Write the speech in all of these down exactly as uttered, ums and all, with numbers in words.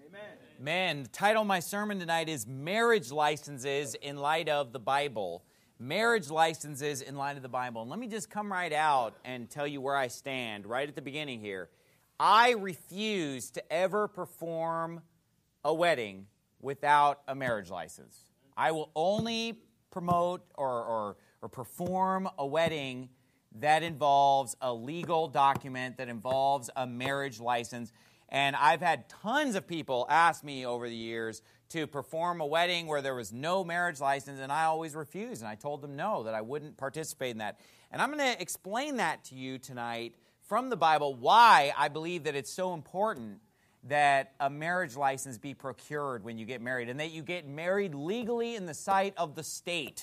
Man, the title of my sermon tonight is Marriage Licenses in Light of the Bible. Marriage licenses in light of the Bible. And let me just come right out and tell you where I stand right at the beginning here. I refuse to ever perform a wedding without a marriage license. I will only promote or, or, or perform a wedding that involves a legal document, that involves a marriage license. And I've had tons of people ask me over the years to perform a wedding where there was no marriage license, and I always refused. And I told them no, that I wouldn't participate in that. And I'm going to explain that to you tonight from the Bible, why I believe that it's so important that a marriage license be procured when you get married, and that you get married legally in the sight of the state.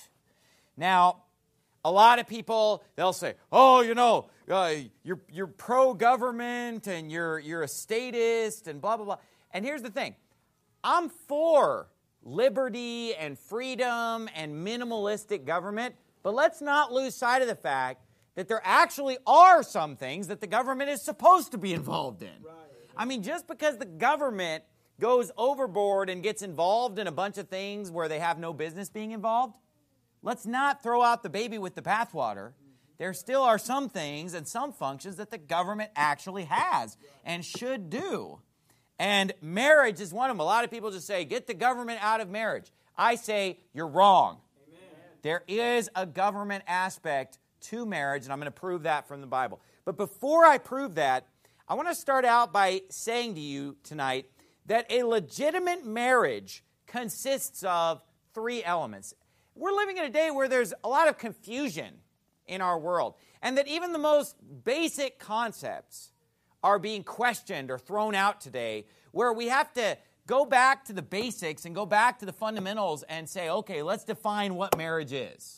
Now, a lot of people, they'll say, oh, you know, uh, you're you're pro-government and you're you're a statist and blah, blah, blah. And here's the thing. I'm for liberty and freedom and minimalistic government, but let's not lose sight of the fact that there actually are some things that the government is supposed to be involved in. Right. I mean, just because the government goes overboard and gets involved in a bunch of things where they have no business being involved, let's not throw out the baby with the bathwater. There still are some things and some functions that the government actually has and should do. And marriage is one of them. A lot of people just say, get the government out of marriage. I say, you're wrong. Amen. There is a government aspect to marriage, and I'm going to prove that from the Bible. But before I prove that, I want to start out by saying to you tonight that a legitimate marriage consists of three elements. We're living in a day where there's a lot of confusion in our world, and that even the most basic concepts are being questioned or thrown out today, where we have to go back to the basics and go back to the fundamentals and say, okay, let's define what marriage is.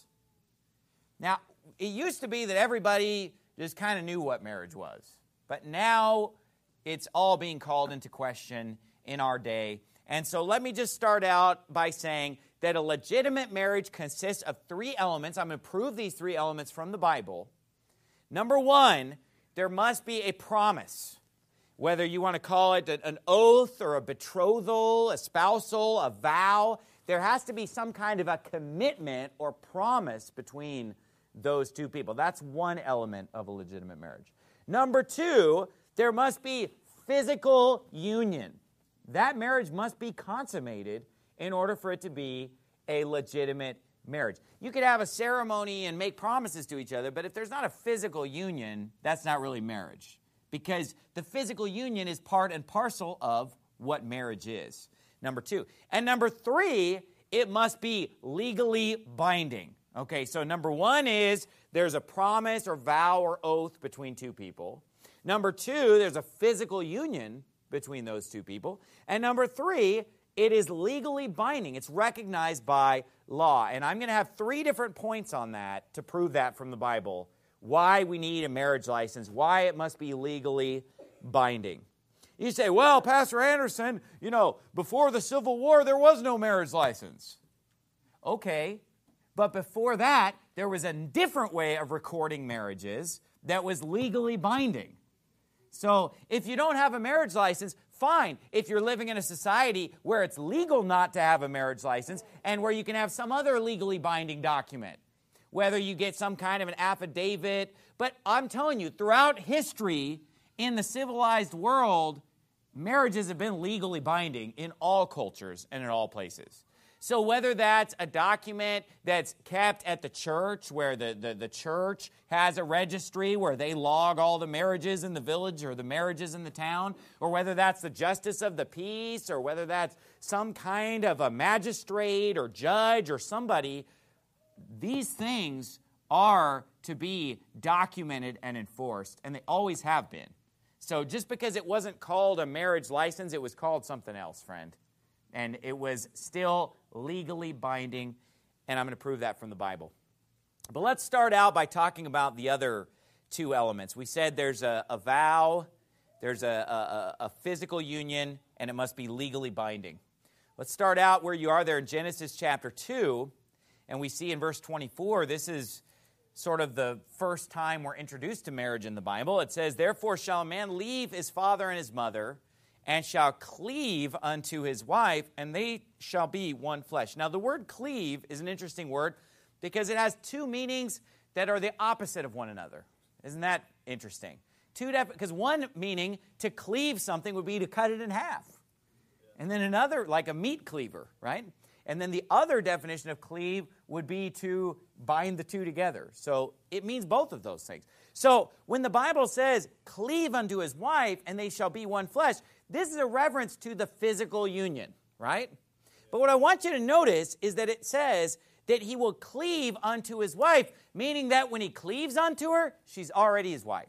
Now, it used to be that everybody just kind of knew what marriage was, but now it's all being called into question in our day. And so let me just start out by saying that a legitimate marriage consists of three elements. I'm going to prove these three elements from the Bible. Number one, there must be a promise. Whether you want to call it an oath or a betrothal, a spousal, a vow, there has to be some kind of a commitment or promise between those two people. That's one element of a legitimate marriage. Number two, there must be physical union. That marriage must be consummated in order for it to be a legitimate marriage. You could have a ceremony and make promises to each other, but if there's not a physical union, that's not really marriage, because the physical union is part and parcel of what marriage is. Number two. And number three, it must be legally binding. Okay, so number one is there's a promise or vow or oath between two people. Number two, there's a physical union between those two people. And number three, it is legally binding. It's recognized by law. And I'm going to have three different points on that to prove that from the Bible, why we need a marriage license, why it must be legally binding. You say, well, Pastor Anderson, you know, before the Civil War, there was no marriage license. Okay, but before that, there was a different way of recording marriages that was legally binding. So if you don't have a marriage license, fine. If you're living in a society where it's legal not to have a marriage license and where you can have some other legally binding document, whether you get some kind of an affidavit. But I'm telling you, throughout history in the civilized world, marriages have been legally binding in all cultures and in all places. So whether that's a document that's kept at the church, where the, the, the church has a registry where they log all the marriages in the village or the marriages in the town, or whether that's the justice of the peace, or whether that's some kind of a magistrate or judge or somebody, these things are to be documented and enforced, and they always have been. So just because it wasn't called a marriage license, it was called something else, friend. And it was still legally binding, and I'm going to prove that from the Bible. But let's start out by talking about the other two elements. We said there's a, a vow, there's a, a, a physical union, and it must be legally binding. Let's start out where you are there in Genesis chapter two, and we see in verse twenty-four, this is sort of the first time we're introduced to marriage in the Bible. It says, therefore shall a man leave his father and his mother, and shall cleave unto his wife, and they shall be one flesh. Now, the word cleave is an interesting word because it has two meanings that are the opposite of one another. Isn't that interesting? Two def- because one meaning, to cleave something, would be to cut it in half. And then another, like a meat cleaver, right? And then the other definition of cleave would be to bind the two together. So it means both of those things. So when the Bible says, cleave unto his wife, and they shall be one flesh, this is a reference to the physical union, right? But what I want you to notice is that it says that he will cleave unto his wife, meaning that when he cleaves unto her, she's already his wife.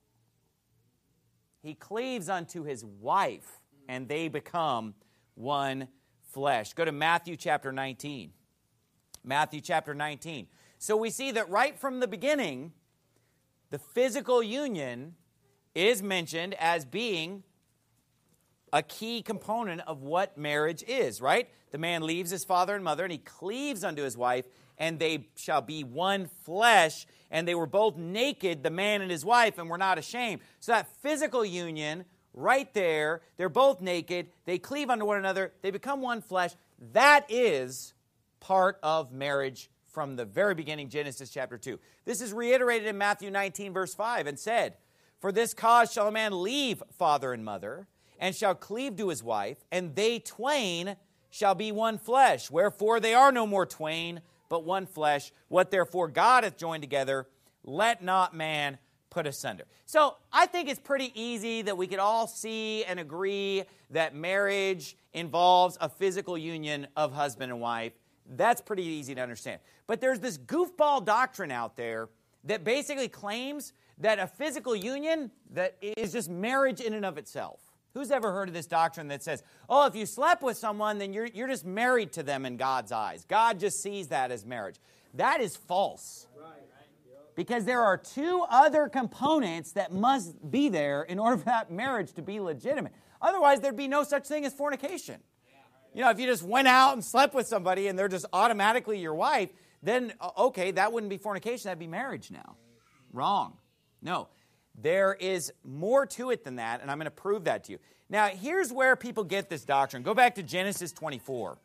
He cleaves unto his wife, and they become one flesh. Go to Matthew chapter nineteen. Matthew chapter nineteen. So we see that right from the beginning, the physical union is mentioned as being a key component of what marriage is, right? The man leaves his father and mother, and he cleaves unto his wife, and they shall be one flesh, and they were both naked, the man and his wife, and were not ashamed. So that physical union, right there, they're both naked, they cleave unto one another, they become one flesh. That is part of marriage from the very beginning, Genesis chapter two. This is reiterated in Matthew nineteen, verse five, and said, for this cause shall a man leave father and mother, and shall cleave to his wife, and they twain shall be one flesh. Wherefore they are no more twain, but one flesh. What therefore God hath joined together, let not man put asunder. So I think it's pretty easy that we could all see and agree that marriage involves a physical union of husband and wife. That's pretty easy to understand. But there's this goofball doctrine out there that basically claims that a physical union that is just marriage in and of itself. Who's ever heard of this doctrine that says, oh, if you slept with someone, then you're, you're just married to them in God's eyes. God just sees that as marriage. That is false. Because there are two other components that must be there in order for that marriage to be legitimate. Otherwise, there'd be no such thing as fornication. You know, if you just went out and slept with somebody and they're just automatically your wife, then, okay, that wouldn't be fornication, that'd be marriage now. Wrong. No. There is more to it than that, and I'm going to prove that to you. Now, here's where people get this doctrine. Go back to Genesis twenty-four.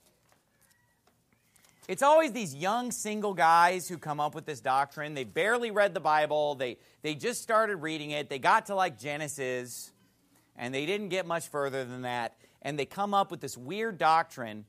It's always these young single guys who come up with this doctrine. They barely read the Bible. They, they just started reading it. They got to like Genesis, and they didn't get much further than that. And they come up with this weird doctrine.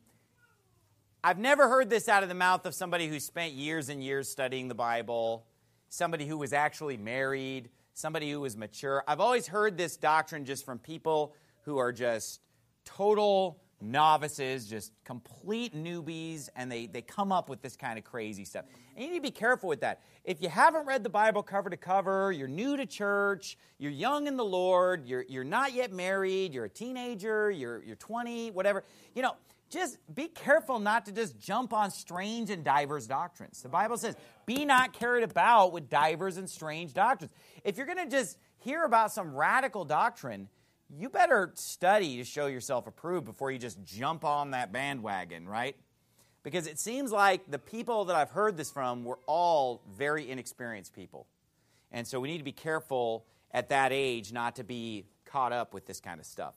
I've never heard this out of the mouth of somebody who spent years and years studying the Bible, somebody who was actually married, somebody who was mature. I've always heard this doctrine just from people who are just total novices, just complete newbies, and they, they come up with this kind of crazy stuff. And you need to be careful with that. If you haven't read the Bible cover to cover, you're new to church, you're young in the Lord, you're, you're not yet married, you're a teenager, you're, you're twenty, whatever, you know, just be careful not to just jump on strange and diverse doctrines. The Bible says, be not carried about with diverse and strange doctrines. If you're going to just hear about some radical doctrine, you better study to show yourself approved before you just jump on that bandwagon, right? Because it seems like the people that I've heard this from were all very inexperienced people. And so we need to be careful at that age not to be caught up with this kind of stuff.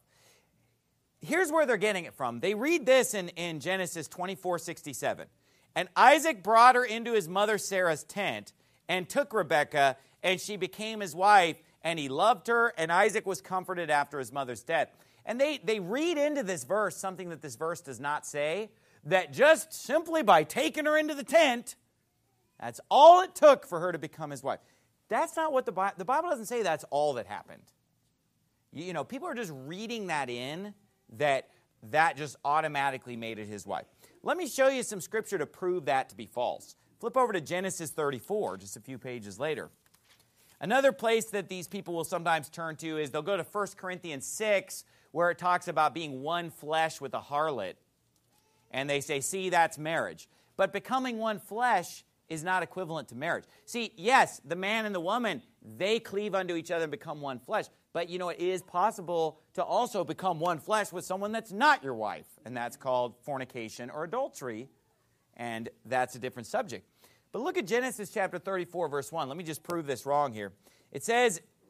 Here's where they're getting it from. They read this in, in Genesis twenty-four sixty-seven. And Isaac brought her into his mother Sarah's tent and took Rebekah, and she became his wife, and he loved her, and Isaac was comforted after his mother's death. And they, they read into this verse something that this verse does not say, that just simply by taking her into the tent, that's all it took for her to become his wife. That's not what the Bible, the Bible doesn't say that's all that happened. You, you know, people are just reading that in, that that just automatically made it his wife. Let me show you some scripture to prove that to be false. Flip over to Genesis thirty-four, just a few pages later. Another place that these people will sometimes turn to is they'll go to First Corinthians six, where it talks about being one flesh with a harlot. And they say, see, that's marriage. But becoming one flesh is not equivalent to marriage. See, yes, the man and the woman, they cleave unto each other and become one flesh. But, you know, it is possible to also become one flesh with someone that's not your wife. And that's called fornication or adultery. And that's a different subject. But look at Genesis chapter thirty-four, verse one. Let me just prove this wrong here. It says,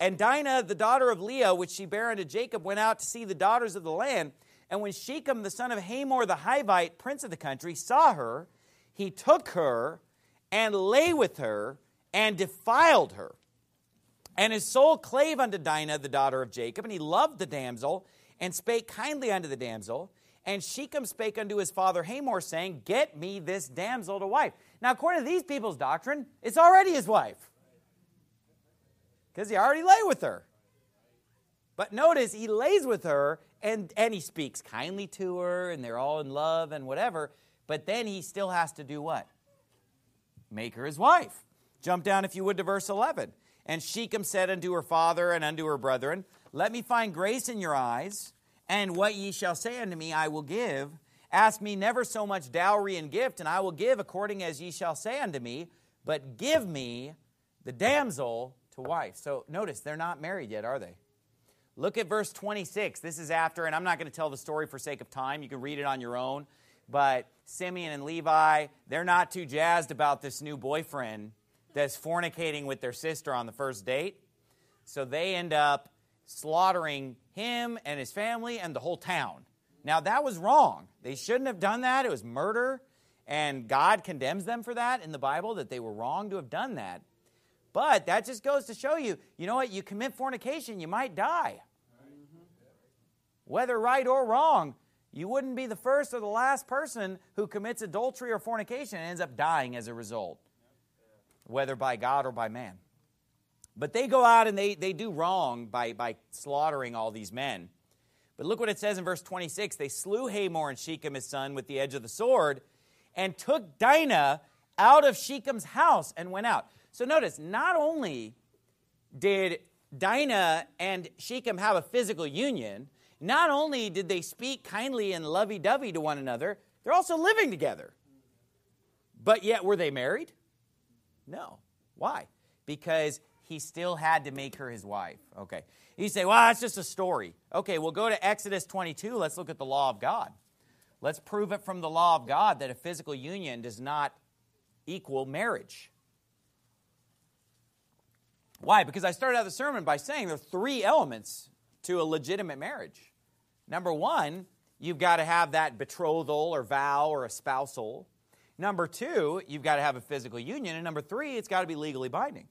And Dinah, the daughter of Leah, which she bare unto Jacob, went out to see the daughters of the land. And when Shechem, the son of Hamor the Hivite, prince of the country, saw her, he took her and lay with her and defiled her. And his soul clave unto Dinah, the daughter of Jacob, and he loved the damsel, and spake kindly unto the damsel. And Shechem spake unto his father Hamor, saying, Get me this damsel to wife. Now, according to these people's doctrine, it's already his wife, because he already lay with her. But notice, he lays with her, and, and he speaks kindly to her, and they're all in love and whatever, but then he still has to do what? Make her his wife. Jump down, if you would, to verse eleven. And Shechem said unto her father and unto her brethren, Let me find grace in your eyes, and what ye shall say unto me I will give. Ask me never so much dowry and gift, and I will give according as ye shall say unto me, but give me the damsel to wife. So notice, they're not married yet, are they? Look at verse twenty-six. This is after, and I'm not going to tell the story for sake of time. You can read it on your own. But Simeon and Levi, they're not too jazzed about this new boyfriend that's fornicating with their sister on the first date. So they end up slaughtering him and his family and the whole town. Now, that was wrong. They shouldn't have done that. It was murder, and God condemns them for that in the Bible, that they were wrong to have done that. But that just goes to show you, you know what, you commit fornication, you might die. Whether right or wrong, you wouldn't be the first or the last person who commits adultery or fornication and ends up dying as a result, whether by God or by man. But they go out and they, they do wrong by, by slaughtering all these men. But look what it says in verse twenty-six. They slew Hamor and Shechem his son with the edge of the sword, and took Dinah out of Shechem's house and went out. So notice, not only did Dinah and Shechem have a physical union, not only did they speak kindly and lovey-dovey to one another, they're also living together. But yet, were they married? No. Why? Because he still had to make her his wife. Okay. You say, well, that's just a story. Okay, we'll go to Exodus twenty-two. Let's look at the law of God. Let's prove it from the law of God that a physical union does not equal marriage. Why? Because I started out the sermon by saying there are three elements to a legitimate marriage. Number one, you've got to have that betrothal or vow or a spousal. Number two, you've got to have a physical union. And number three, it's got to be legally binding.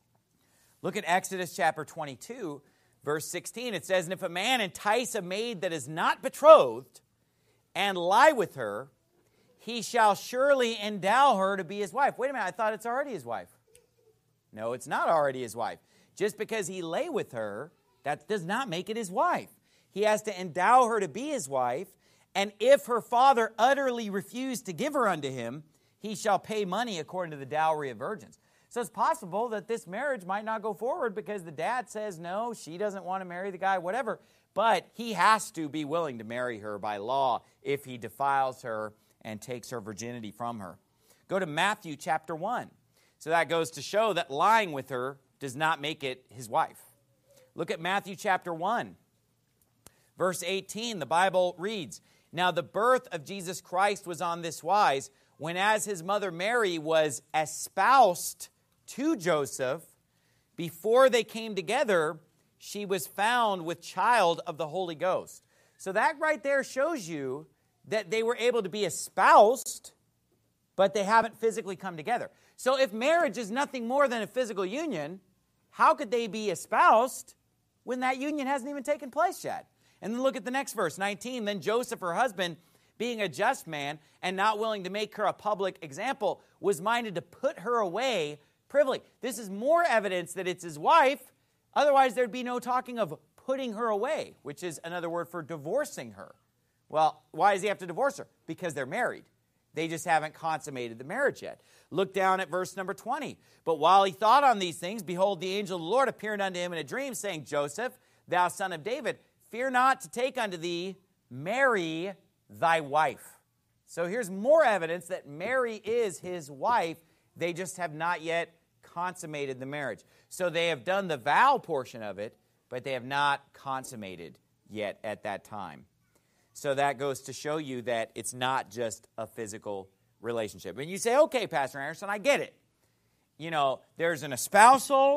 Look at Exodus chapter twenty-two, verse sixteen. It says, And if a man entice a maid that is not betrothed and lie with her, he shall surely endow her to be his wife. Wait a minute, I thought it's already his wife. No, it's not already his wife. Just because he lay with her, that does not make it his wife. He has to endow her to be his wife, and if her father utterly refused to give her unto him, he shall pay money according to the dowry of virgins. So it's possible that this marriage might not go forward because the dad says no, she doesn't want to marry the guy, whatever. But he has to be willing to marry her by law if he defiles her and takes her virginity from her. Go to Matthew chapter one. So that goes to show that lying with her does not make it his wife. Look at Matthew chapter one. Verse eighteen, the Bible reads, Now the birth of Jesus Christ was on this wise, when as his mother Mary was espoused to Joseph, before they came together, she was found with child of the Holy Ghost. So that right there shows you that they were able to be espoused, but they haven't physically come together. So if marriage is nothing more than a physical union, how could they be espoused when that union hasn't even taken place yet? And then look at the next verse, nineteen. Then Joseph, her husband, being a just man and not willing to make her a public example, was minded to put her away privily. This is more evidence that it's his wife. Otherwise, there'd be no talking of putting her away, which is another word for divorcing her. Well, why does he have to divorce her? Because they're married. They just haven't consummated the marriage yet. Look down at verse number twenty. But while he thought on these things, behold, the angel of the Lord appeared unto him in a dream, saying, Joseph, thou son of David, fear not to take unto thee Mary thy wife. So here's more evidence that Mary is his wife. They just have not yet consummated the marriage. So they have done the vow portion of it, but they have not consummated yet at that time. So that goes to show you that it's not just a physical relationship. And you say, okay, Pastor Anderson, I get it. You know, there's an espousal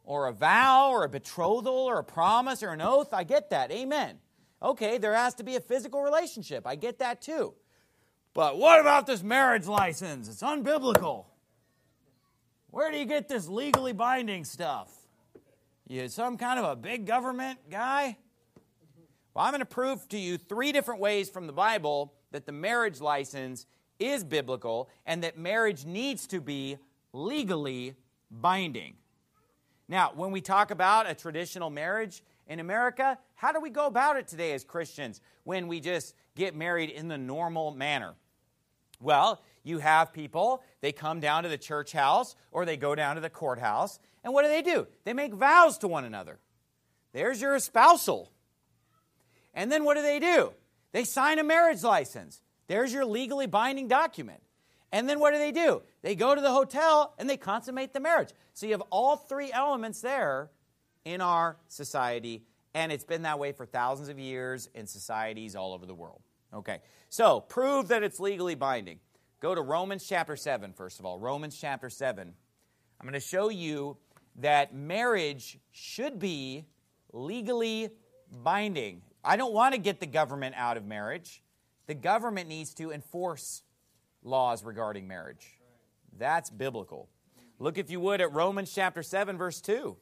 or a vow or a betrothal or a promise or an oath. I get that. Amen. Okay, there has to be a physical relationship. I get that too. But what about this marriage license? It's unbiblical. Where do you get this legally binding stuff? You some kind of a big government guy? Well, I'm going to prove to you three different ways from the Bible that the marriage license is biblical and that marriage needs to be legally binding. Now, when we talk about a traditional marriage in America, how do we go about it today as Christians when we just get married in the normal manner? Well, you have people, they come down to the church house or they go down to the courthouse, and what do they do? They make vows to one another. There's your espousal. And then what do they do? They sign a marriage license. There's your legally binding document. And then what do they do? They go to the hotel and they consummate the marriage. So you have all three elements there in our society, and it's been that way for thousands of years in societies all over the world. Okay, so prove that it's legally binding. Go to Romans chapter seven, first of all. Romans chapter seven. I'm going to show you that marriage should be legally binding. I don't want to get the government out of marriage. The government needs to enforce laws regarding marriage. That's biblical. Look, if you would, at Romans chapter seven, verse two.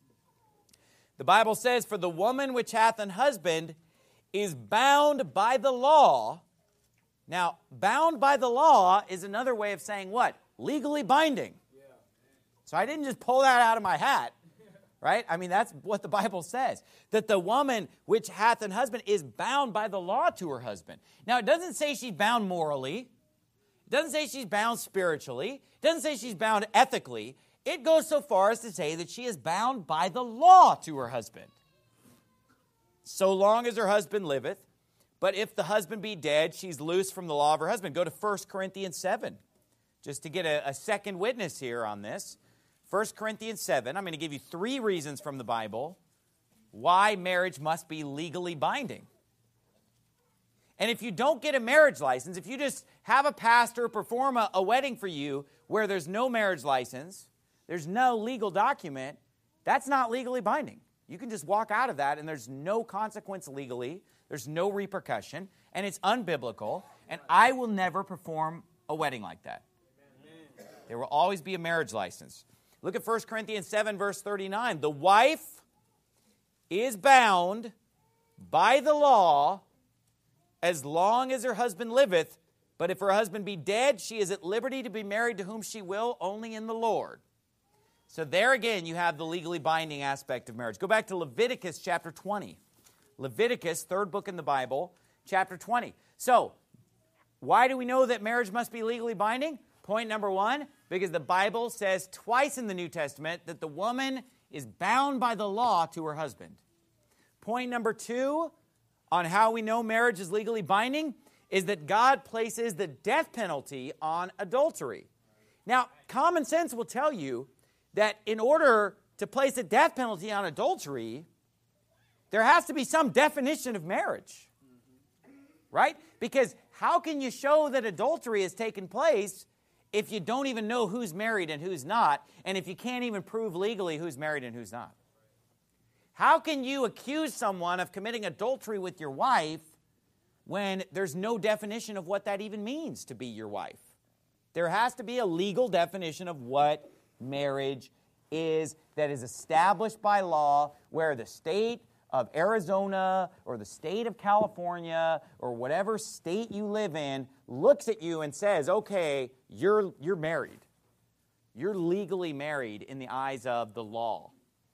The Bible says, "For the woman which hath an husband is bound by the law." Now, bound by the law is another way of saying what? Legally binding. So I didn't just pull that out of my hat, right? I mean, that's what the Bible says. That the woman which hath an husband is bound by the law to her husband. Now, it doesn't say she's bound morally. It doesn't say she's bound spiritually. It doesn't say she's bound ethically. It goes so far as to say that she is bound by the law to her husband. So long as her husband liveth. But if the husband be dead, she's loose from the law of her husband. Go to First Corinthians seven, just to get a, a second witness here on this. First Corinthians seven, I'm going to give you three reasons from the Bible why marriage must be legally binding. And if you don't get a marriage license, if you just have a pastor perform a, a wedding for you where there's no marriage license, there's no legal document, that's not legally binding. You can just walk out of that and there's no consequence legally, there's no repercussion, and it's unbiblical, and I will never perform a wedding like that. There will always be a marriage license. Look at First Corinthians seven, verse thirty-nine. The wife is bound by the law as long as her husband liveth, but if her husband be dead, she is at liberty to be married to whom she will, only in the Lord. So there again, you have the legally binding aspect of marriage. Go back to Leviticus chapter twenty. Leviticus, third book in the Bible, chapter twenty. So, why do we know that marriage must be legally binding? Point number one, because the Bible says twice in the New Testament that the woman is bound by the law to her husband. Point number two, on how we know marriage is legally binding, is that God places the death penalty on adultery. Now, common sense will tell you that in order to place a death penalty on adultery, there has to be some definition of marriage, right? Because how can you show that adultery has taken place if you don't even know who's married and who's not, and if you can't even prove legally who's married and who's not? How can you accuse someone of committing adultery with your wife when there's no definition of what that even means to be your wife? There has to be a legal definition of what marriage is that is established by law, where the state of Arizona or the state of California or whatever state you live in looks at you and says, okay, you're, you're married. You're legally married in the eyes of the law.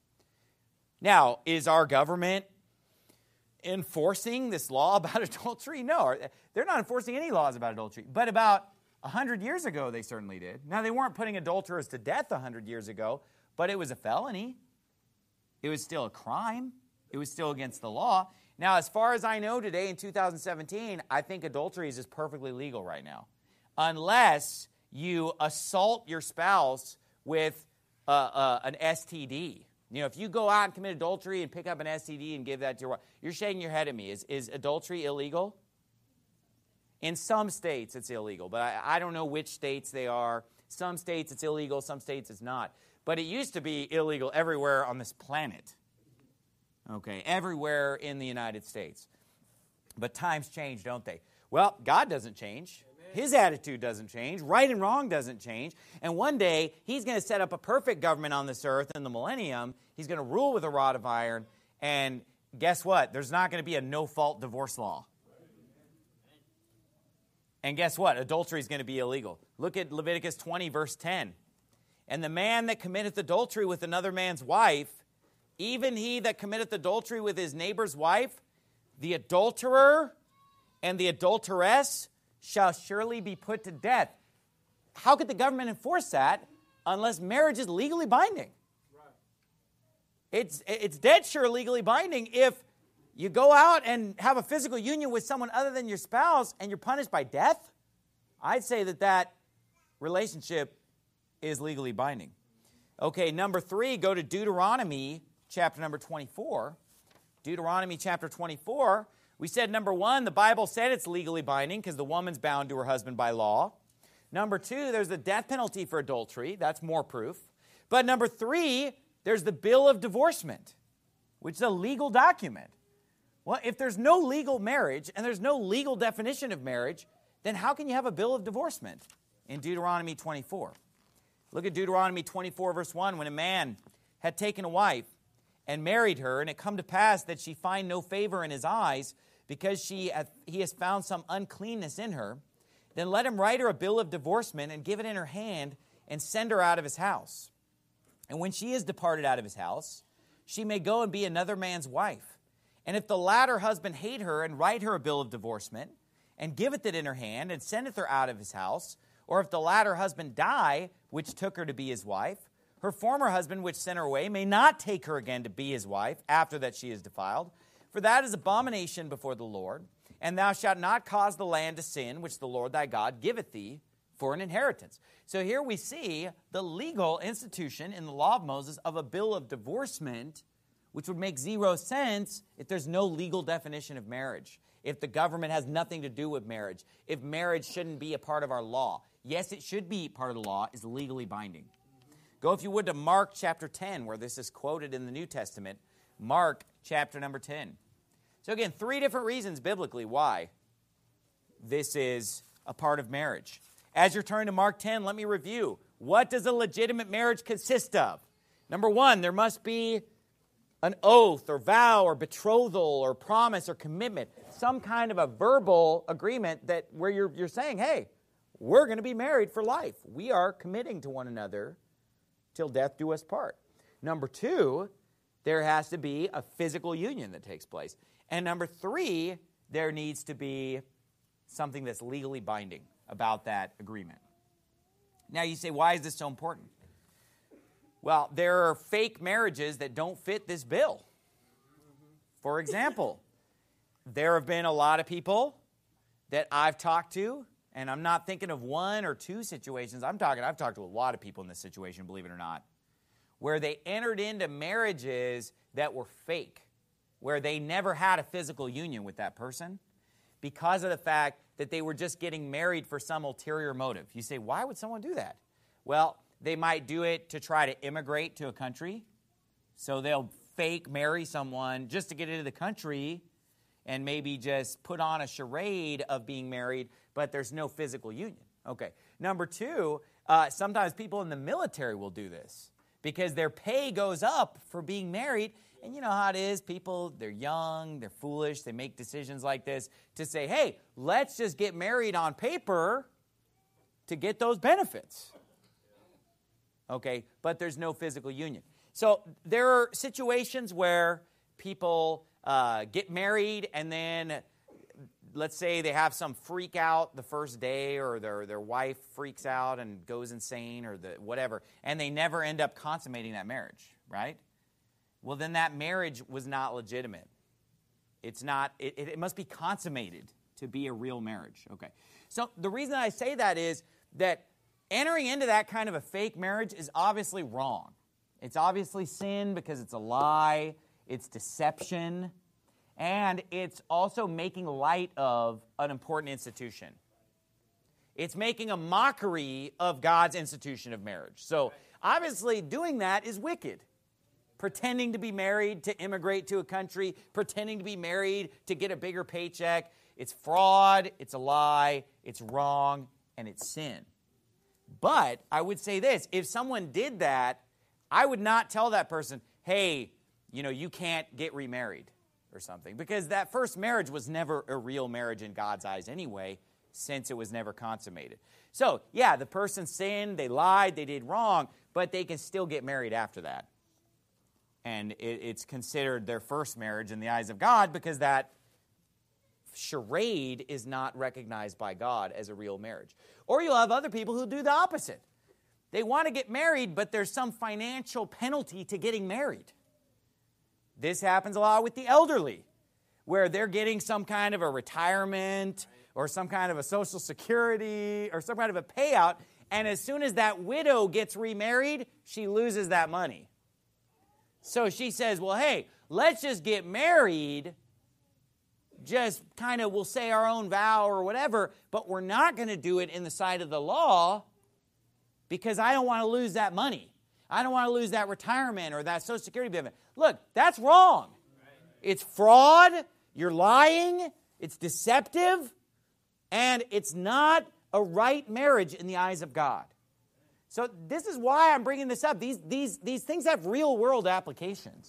Now, is our government enforcing this law about adultery? No, they're not enforcing any laws about adultery. But about one hundred years ago, they certainly did. Now, they weren't putting adulterers to death one hundred years ago, but it was a felony. It was still a crime. It was still against the law. Now, as far as I know today in two thousand seventeen, I think adultery is just perfectly legal right now. Unless you assault your spouse with uh, uh, an S T D. You know, if you go out and commit adultery and pick up an S T D and give that to your wife, you're shaking your head at me. Is, is adultery illegal? In some states, it's illegal, but I, I don't know which states they are. Some states it's illegal, some states it's not. but it used to be illegal everywhere on this planet. Okay, everywhere in the United States. But times change, don't they? Well, God doesn't change. His attitude doesn't change. Right and wrong doesn't change. And one day, he's going to set up a perfect government on this earth in the millennium. He's going to rule with a rod of iron. And guess what? There's not going to be a no-fault divorce law. And guess what? Adultery is going to be illegal. Look at Leviticus twenty, verse ten. And the man that committeth adultery with another man's wife, even he that committeth adultery with his neighbor's wife, the adulterer and the adulteress shall surely be put to death. How could the government enforce that unless marriage is legally binding? Right. It's, it's dead sure legally binding if you go out and have a physical union with someone other than your spouse and you're punished by death. I'd say that that relationship is legally binding. Okay, number three, go to Deuteronomy chapter number twenty-four. Deuteronomy chapter twenty-four. We said, number one, the Bible said it's legally binding because the woman's bound to her husband by law. Number two, there's the death penalty for adultery. That's more proof. But number three, there's the bill of divorcement, which is a legal document. Well, if there's no legal marriage and there's no legal definition of marriage, then how can you have a bill of divorcement in Deuteronomy twenty-four? Look at Deuteronomy twenty-four, verse one. When a man had taken a wife and married her, and it come to pass that she find no favor in his eyes, because she hath, he has found some uncleanness in her, then let him write her a bill of divorcement and give it in her hand and send her out of his house. And when she is departed out of his house, she may go and be another man's wife. And if the latter husband hate her and write her a bill of divorcement and giveth it in her hand and sendeth her out of his house, or if the latter husband die, which took her to be his wife, her former husband which sent her away may not take her again to be his wife after that she is defiled. For that is abomination before the Lord. And thou shalt not cause the land to sin, which the Lord thy God giveth thee for an inheritance. So here we see the legal institution in the law of Moses of a bill of divorcement, which would make zero sense if there's no legal definition of marriage, if the government has nothing to do with marriage, if marriage shouldn't be a part of our law. Yes, it should be part of the law, is legally binding. Go, if you would, to Mark chapter ten, where this is quoted in the New Testament. Mark chapter number ten. So again, three different reasons biblically why this is a part of marriage. As you're turning to Mark ten, let me review. What does a legitimate marriage consist of? Number one, there must be an oath or vow or betrothal or promise or commitment, some kind of a verbal agreement that where you're, you're saying, hey, we're going to be married for life. We are committing to one another till death do us part. Number two, there has to be a physical union that takes place. And number three, there needs to be something that's legally binding about that agreement. Now you say, why is this so important? Well, there are fake marriages that don't fit this bill. For example, there have been a lot of people that I've talked to, and I'm not thinking of one or two situations. I'm talking, I've talked to a lot of people in this situation, believe it or not, where they entered into marriages that were fake, where they never had a physical union with that person because of the fact that they were just getting married for some ulterior motive. You say, why would someone do that? Well, they might do it to try to immigrate to a country. So they'll fake marry someone just to get into the country and maybe just put on a charade of being married, but there's no physical union. Okay. Number two, uh, sometimes people in the military will do this because their pay goes up for being married. And you know how it is. People, they're young, they're foolish, they make decisions like this to say, hey, let's just get married on paper to get those benefits. Okay, but there's no physical union. So there are situations where people uh, get married and then, let's say they have some freak out the first day, or their, their wife freaks out and goes insane, or the whatever, and they never end up consummating that marriage, right? Well, then that marriage was not legitimate. It's not, it, it must be consummated to be a real marriage. Okay. So the reason I say that is that entering into that kind of a fake marriage is obviously wrong. It's obviously sin because it's a lie, it's deception, and it's also making light of an important institution. It's making a mockery of God's institution of marriage. So obviously doing that is wicked. Pretending to be married to immigrate to a country, pretending to be married to get a bigger paycheck, it's fraud, it's a lie, it's wrong, and it's sin. But I would say this, if someone did that, I would not tell that person, hey, you know, you can't get remarried or something. Because that first marriage was never a real marriage in God's eyes anyway, since it was never consummated. So, yeah, the person sinned, they lied, they did wrong, but they can still get married after that. And it, it's considered their first marriage in the eyes of God because that charade is not recognized by God as a real marriage. Or you'll have other people who do the opposite. They want to get married, but there's some financial penalty to getting married. This happens a lot with the elderly, where they're getting some kind of a retirement or some kind of a Social Security or some kind of a payout, and as soon as that widow gets remarried, she loses that money. So she says, well, hey, let's just get married, just kind of we'll say our own vow or whatever, but we're not going to do it in the sight of the law because I don't want to lose that money. I don't want to lose that retirement or that Social Security benefit. Look, that's wrong. It's fraud, you're lying, it's deceptive, and it's not a right marriage in the eyes of God. So this is why I'm bringing this up. These, these, these things have real-world applications.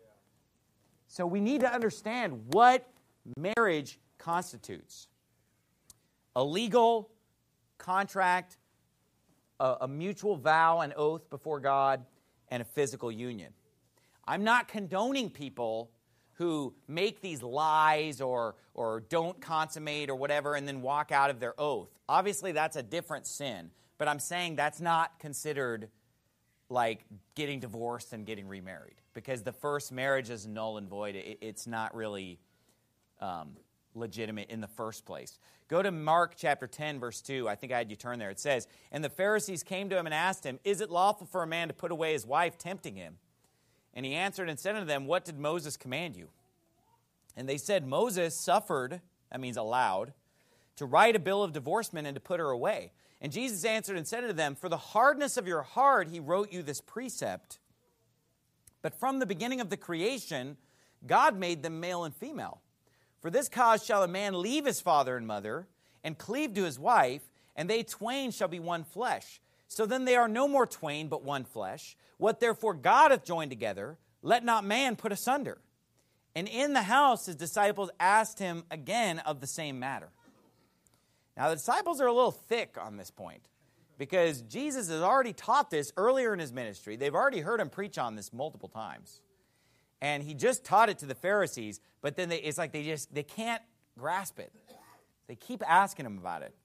So we need to understand what marriage constitutes. A legal contract, a, a mutual vow and oath before God, and a physical union. I'm not condoning people who make these lies or, or don't consummate or whatever and then walk out of their oath. Obviously, that's a different sin. But I'm saying that's not considered like getting divorced and getting remarried. Because the first marriage is null and void. It, it's not really um, legitimate in the first place. Go to Mark chapter ten, verse two. I think I had you turn there. It says, and the Pharisees came to him and asked him, is it lawful for a man to put away his wife, tempting him? And he answered and said unto them, what did Moses command you? And they said, Moses suffered, that means allowed, to write a bill of divorcement and to put her away. And Jesus answered and said unto them, for the hardness of your heart he wrote you this precept. But from the beginning of the creation, God made them male and female. For this cause shall a man leave his father and mother, and cleave to his wife, and they twain shall be one flesh. So then they are no more twain, but one flesh. What therefore God hath joined together, let not man put asunder. And in the house his disciples asked him again of the same matter. Now, the disciples are a little thick on this point because Jesus has already taught this earlier in his ministry. They've already heard him preach on this multiple times. And he just taught it to the Pharisees, but then they, it's like they just they can't grasp it. They keep asking him about it.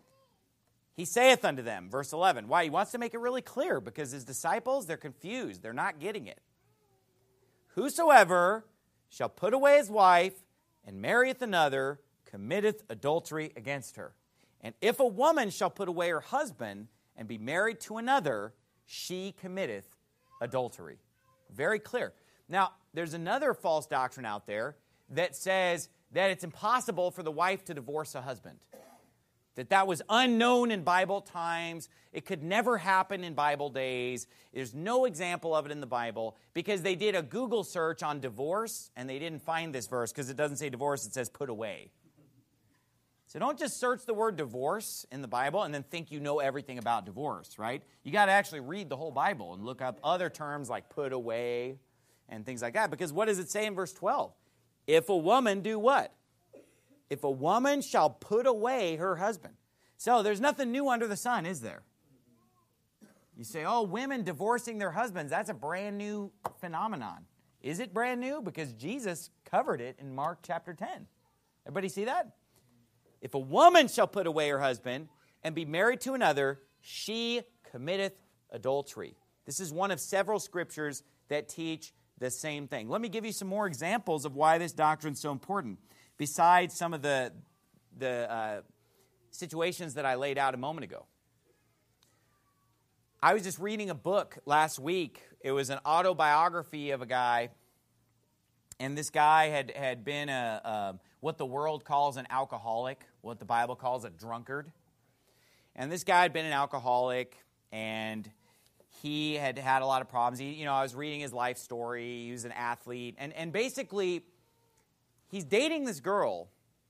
He saith unto them, verse eleven. Why? He wants to make it really clear because his disciples, they're confused. They're not getting it. Whosoever shall put away his wife and marrieth another committeth adultery against her. And if a woman shall put away her husband and be married to another, she committeth adultery. Very clear. Now, there's another false doctrine out there that says that it's impossible for the wife to divorce a husband. That that was unknown in Bible times. It could never happen in Bible days. There's no example of it in the Bible because they did a Google search on divorce and they didn't find this verse because it doesn't say divorce, it says put away. So don't just search the word divorce in the Bible and then think you know everything about divorce, right? You got to actually read the whole Bible and look up other terms like put away and things like that. Because what does it say in verse twelve? If a woman do what? If a woman shall put away her husband. So there's nothing new under the sun, is there? You say, oh, women divorcing their husbands, that's a brand new phenomenon. Is it brand new? Because Jesus covered it in Mark chapter ten. Everybody see that? If a woman shall put away her husband and be married to another, she committeth adultery. This is one of several scriptures that teach the same thing. Let me give you some more examples of why this doctrine is so important, besides some of the, the uh, situations that I laid out a moment ago. I was just reading a book last week. It was an autobiography of a guy, and this guy had, had been a, a what the world calls an alcoholic, what the Bible calls a drunkard. And this guy had been an alcoholic, and he had had a lot of problems. He, you know, I was reading his life story. He was an athlete. And, and basically, he's dating this girl.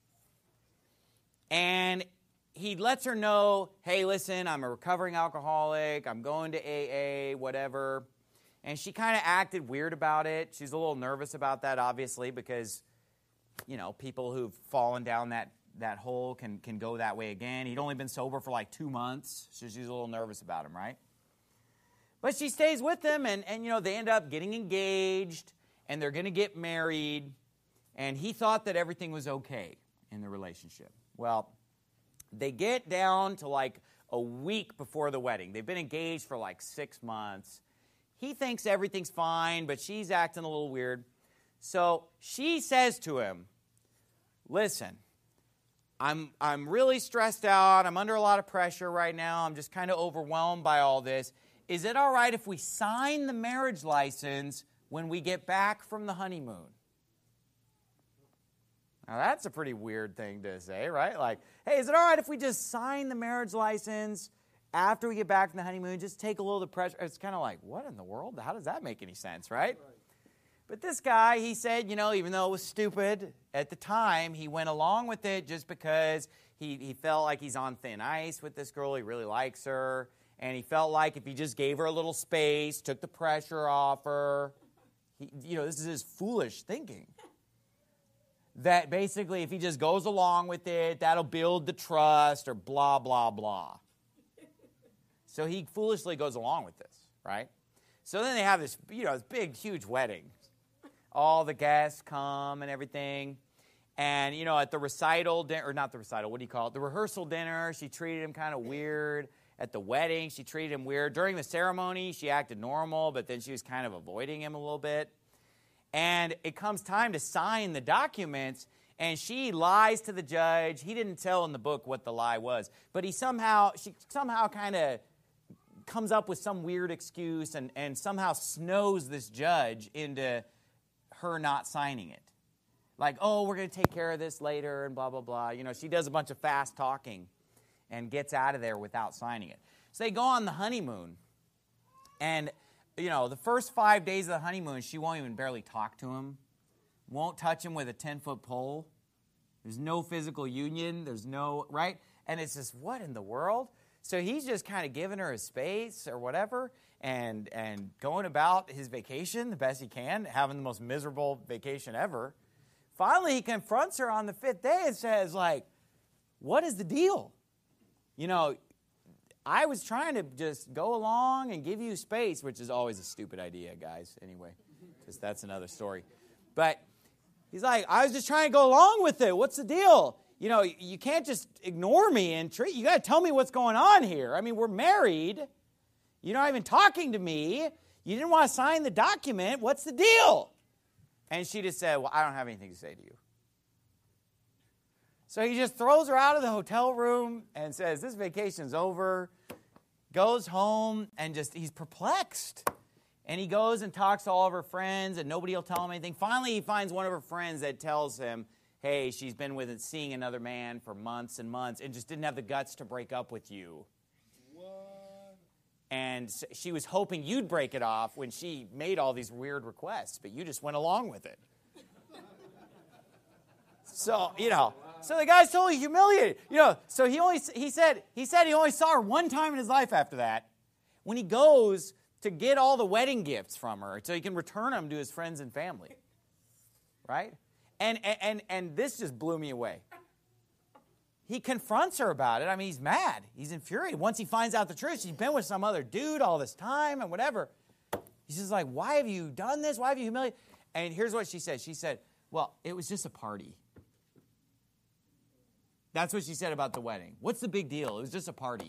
And he lets her know, hey, listen, I'm a recovering alcoholic. I'm going to A A, whatever. And she kind of acted weird about it. She's a little nervous about that, obviously, because, you know, people who've fallen down that, that hole can, can go that way again. He'd only been sober for like two months, so she's a little nervous about him, right? But she stays with him, and, and you know, they end up getting engaged, and they're going to get married, and he thought that everything was okay in the relationship. Well, they get down to like a week before the wedding. They've been engaged for like six months. He thinks everything's fine, but she's acting a little weird. So she says to him, listen, I'm I'm really stressed out. I'm under a lot of pressure right now. I'm just kind of overwhelmed by all this. Is it all right if we sign the marriage license when we get back from the honeymoon? Now, that's a pretty weird thing to say, right? Like, hey, is it all right if we just sign the marriage license after we get back from the honeymoon, just take a little of the pressure? It's kind of like, what in the world? How does that make any sense, right? right? But this guy, he said, you know, even though it was stupid at the time, he went along with it just because he, he felt like he's on thin ice with this girl. He really likes her. And he felt like if he just gave her a little space, took the pressure off her, he, you know, this is his foolish thinking. That basically if he just goes along with it, that'll build the trust or blah, blah, blah. So he foolishly goes along with this, right? So then they have this, you know, this big, huge wedding. All the guests come and everything. And, you know, at the recital, din- or not the recital, what do you call it? The rehearsal dinner, she treated him kind of weird. At the wedding, she treated him weird. During the ceremony, she acted normal, but then she was kind of avoiding him a little bit. And it comes time to sign the documents, and she lies to the judge. He didn't tell in the book what the lie was, but he somehow, she somehow kind of comes up with some weird excuse and, and somehow snows this judge into her not signing it. Like, oh, we're going to take care of this later and blah, blah, blah. You know, she does a bunch of fast talking and gets out of there without signing it. So they go on the honeymoon, and, you know, the first five days of the honeymoon, she won't even barely talk to him, won't touch him with a ten-foot pole. There's no physical union. There's no, right? And it's just, what in the world? So he's just kind of giving her his space or whatever and and going about his vacation the best he can, having the most miserable vacation ever. Finally, he confronts her on the fifth day and says, like, what is the deal? You know, I was trying to just go along and give you space, which is always a stupid idea, guys, anyway. Just that's another story. But he's like, I was just trying to go along with it. What's the deal? You know, you can't just ignore me and treat, you got to tell me what's going on here. I mean, we're married. You're not even talking to me. You didn't want to sign the document. What's the deal? And she just said, well, I don't have anything to say to you. So he just throws her out of the hotel room and says, this vacation's over, goes home, and just, he's perplexed. And he goes and talks to all of her friends, and nobody will tell him anything. Finally, he finds one of her friends that tells him, hey, she's been with seeing another man for months and months and just didn't have the guts to break up with you. What? And she was hoping you'd break it off when she made all these weird requests, but you just went along with it. So, you know, so the guy's totally humiliated. You know, so he only he said he said he only saw her one time in his life after that, when he goes to get all the wedding gifts from her so he can return them to his friends and family. Right? And, and, and this just blew me away. He confronts her about it. I mean, he's mad. He's infuriated. Once he finds out the truth, she's been with some other dude all this time and whatever. He's just like, why have you done this? Why have you humiliated? And here's what she said. She said, well, it was just a party. That's what she said about the wedding. What's the big deal? It was just a party.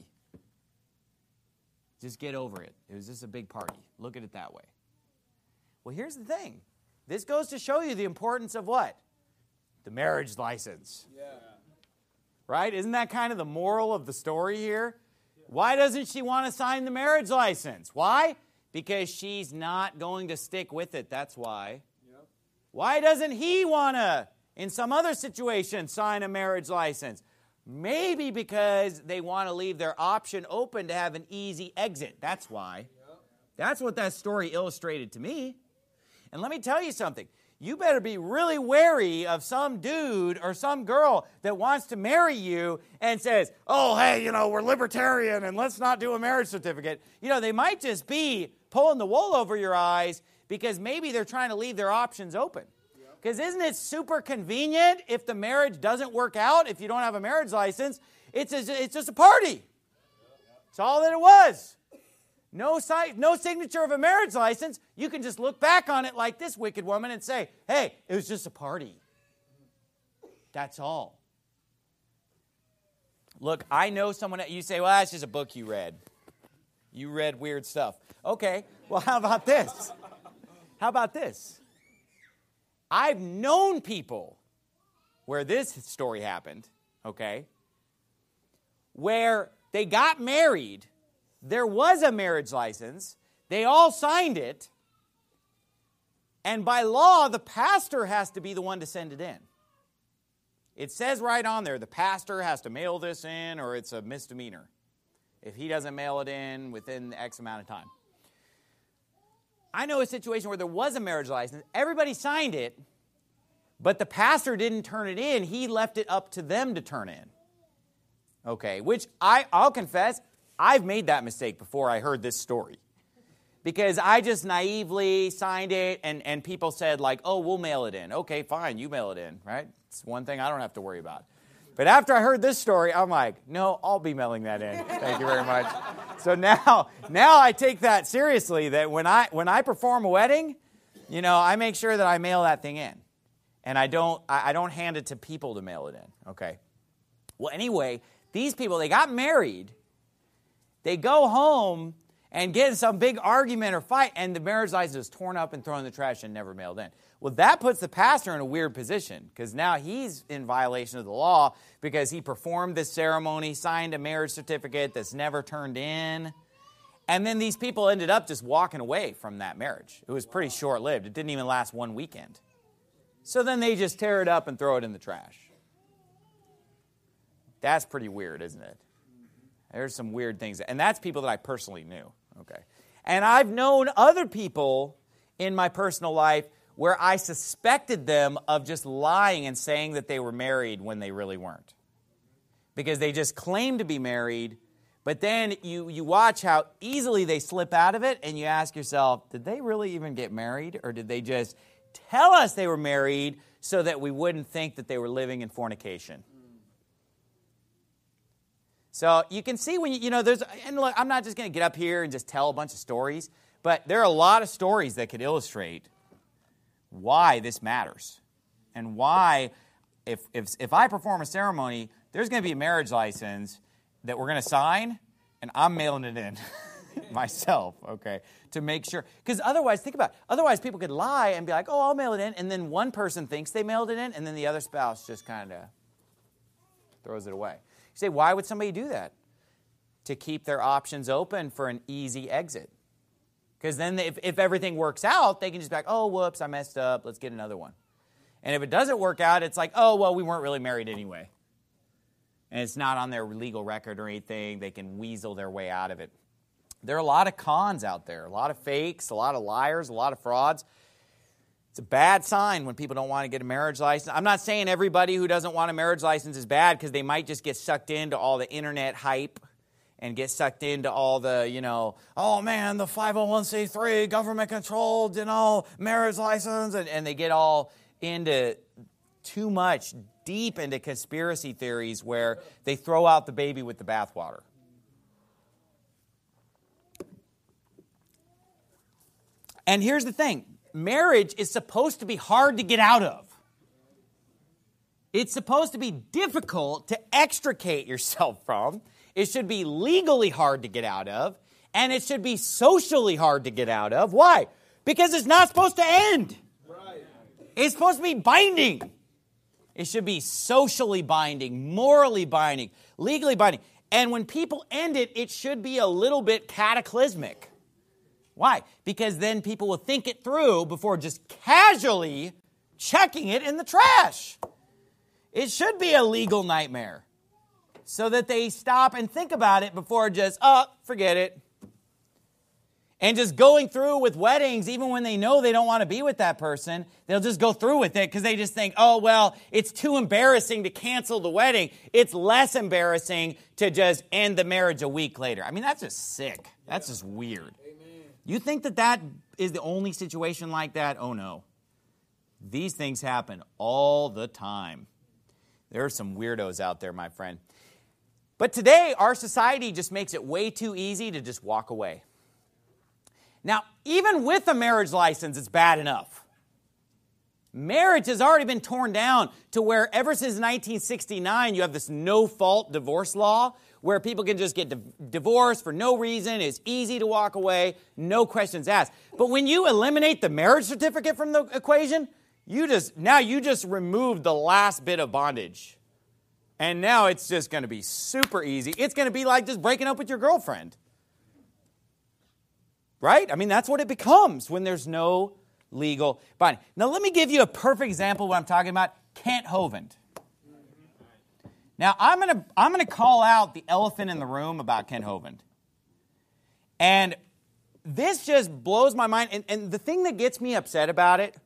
Just get over it. It was just a big party. Look at it that way. Well, here's the thing. This goes to show you the importance of what? The marriage license. Yeah. Right? Isn't that kind of the moral of the story here? Why doesn't she want to sign the marriage license? Why? Because she's not going to stick with it. That's why. Yep. Why doesn't he want to, in some other situation, sign a marriage license? Maybe because they want to leave their option open to have an easy exit. That's why. Yep. That's what that story illustrated to me. And let me tell you something. You better be really wary of some dude or some girl that wants to marry you and says, oh, hey, you know, we're libertarian and let's not do a marriage certificate. You know, they might just be pulling the wool over your eyes because maybe they're trying to leave their options open. Because isn't it super convenient if the marriage doesn't work out, if you don't have a marriage license, it's, a, it's just a party. It's all that it was. No, si- no signature of a marriage license. You can just look back on it like this wicked woman and say, hey, it was just a party. That's all. Look, I know someone, you say, well, that's just a book you read. You read weird stuff. Okay, well, how about this? How about this? I've known people where this story happened, okay, where they got married. There was a marriage license. They all signed it. And by law, the pastor has to be the one to send it in. It says right on there, the pastor has to mail this in or it's a misdemeanor if he doesn't mail it in within X amount of time. I know a situation where there was a marriage license. Everybody signed it, but the pastor didn't turn it in. He left it up to them to turn in. Okay, which I, I'll confess, I've made that mistake before I heard this story. Because I just naively signed it, and, and people said, like, oh, we'll mail it in. Okay, fine, you mail it in, right? It's one thing I don't have to worry about. But after I heard this story, I'm like, no, I'll be mailing that in. Thank you very much. So now, now I take that seriously, that when I when I perform a wedding, you know, I make sure that I mail that thing in. And I don't I, I don't hand it to people to mail it in, okay? Well, anyway, these people, they got married. They go home and get in some big argument or fight, and the marriage license is torn up and thrown in the trash and never mailed in. Well, that puts the pastor in a weird position because now he's in violation of the law because he performed this ceremony, signed a marriage certificate that's never turned in. And then these people ended up just walking away from that marriage. It was pretty short-lived. It didn't even last one weekend. So then they just tear it up and throw it in the trash. That's pretty weird, isn't it? There's some weird things. And that's people that I personally knew. Okay. And I've known other people in my personal life where I suspected them of just lying and saying that they were married when they really weren't. Because they just claimed to be married, but then you, you watch how easily they slip out of it, and you ask yourself, did they really even get married? Or did they just tell us they were married so that we wouldn't think that they were living in fornication? So you can see when you, you know, there's, and look, I'm not just going to get up here and just tell a bunch of stories, but there are a lot of stories that could illustrate why this matters. And why, if if if I perform a ceremony, there's going to be a marriage license that we're going to sign, and I'm mailing it in myself, okay, to make sure. Because otherwise, think about it, otherwise people could lie and be like, oh, I'll mail it in, and then one person thinks they mailed it in, and then the other spouse just kind of throws it away. You say, why would somebody do that? To keep their options open for an easy exit. Because then if, if everything works out, they can just be like, oh, whoops, I messed up. Let's get another one. And if it doesn't work out, it's like, oh, well, we weren't really married anyway. And it's not on their legal record or anything. They can weasel their way out of it. There are a lot of cons out there, a lot of fakes, a lot of liars, a lot of frauds. It's a bad sign when people don't want to get a marriage license. I'm not saying everybody who doesn't want a marriage license is bad, because they might just get sucked into all the internet hype and get sucked into all the, you know, oh man, the five oh one c three, government controlled, you know, marriage license, and, and they get all into too much, deep into conspiracy theories where they throw out the baby with the bathwater. And here's the thing. Marriage is supposed to be hard to get out of. It's supposed to be difficult to extricate yourself from. It should be legally hard to get out of. And it should be socially hard to get out of. Why? Because it's not supposed to end. Right. It's supposed to be binding. It should be socially binding, morally binding, legally binding. And when people end it, it should be a little bit cataclysmic. Why? Because then people will think it through before just casually checking it in the trash. It should be a legal nightmare so that they stop and think about it before just, oh, forget it. and just going through with weddings, even when they know they don't want to be with that person, they'll just go through with it because they just think, oh, well, it's too embarrassing to cancel the wedding. It's less embarrassing to just end the marriage a week later. I mean, that's just sick. That's just weird. Amen. You think that that is the only situation like that? Oh, no. These things happen all the time. There are some weirdos out there, my friend. But today, our society just makes it way too easy to just walk away. Now, even with a marriage license, it's bad enough. Marriage has already been torn down to where ever since nineteen sixty-nine, you have this no-fault divorce law where people can just get di- divorced for no reason. It's easy to walk away, no questions asked. But when you eliminate the marriage certificate from the equation, you just now you just removed the last bit of bondage. And now it's just going to be super easy. It's going to be like just breaking up with your girlfriend. Right? I mean, that's what it becomes when there's no legal binding. Now, let me give you a perfect example of what I'm talking about. Kent Hovind. Now, I'm going to I'm going to call out the elephant in the room about Kent Hovind. And this just blows my mind. And, and the thing that gets me upset about it,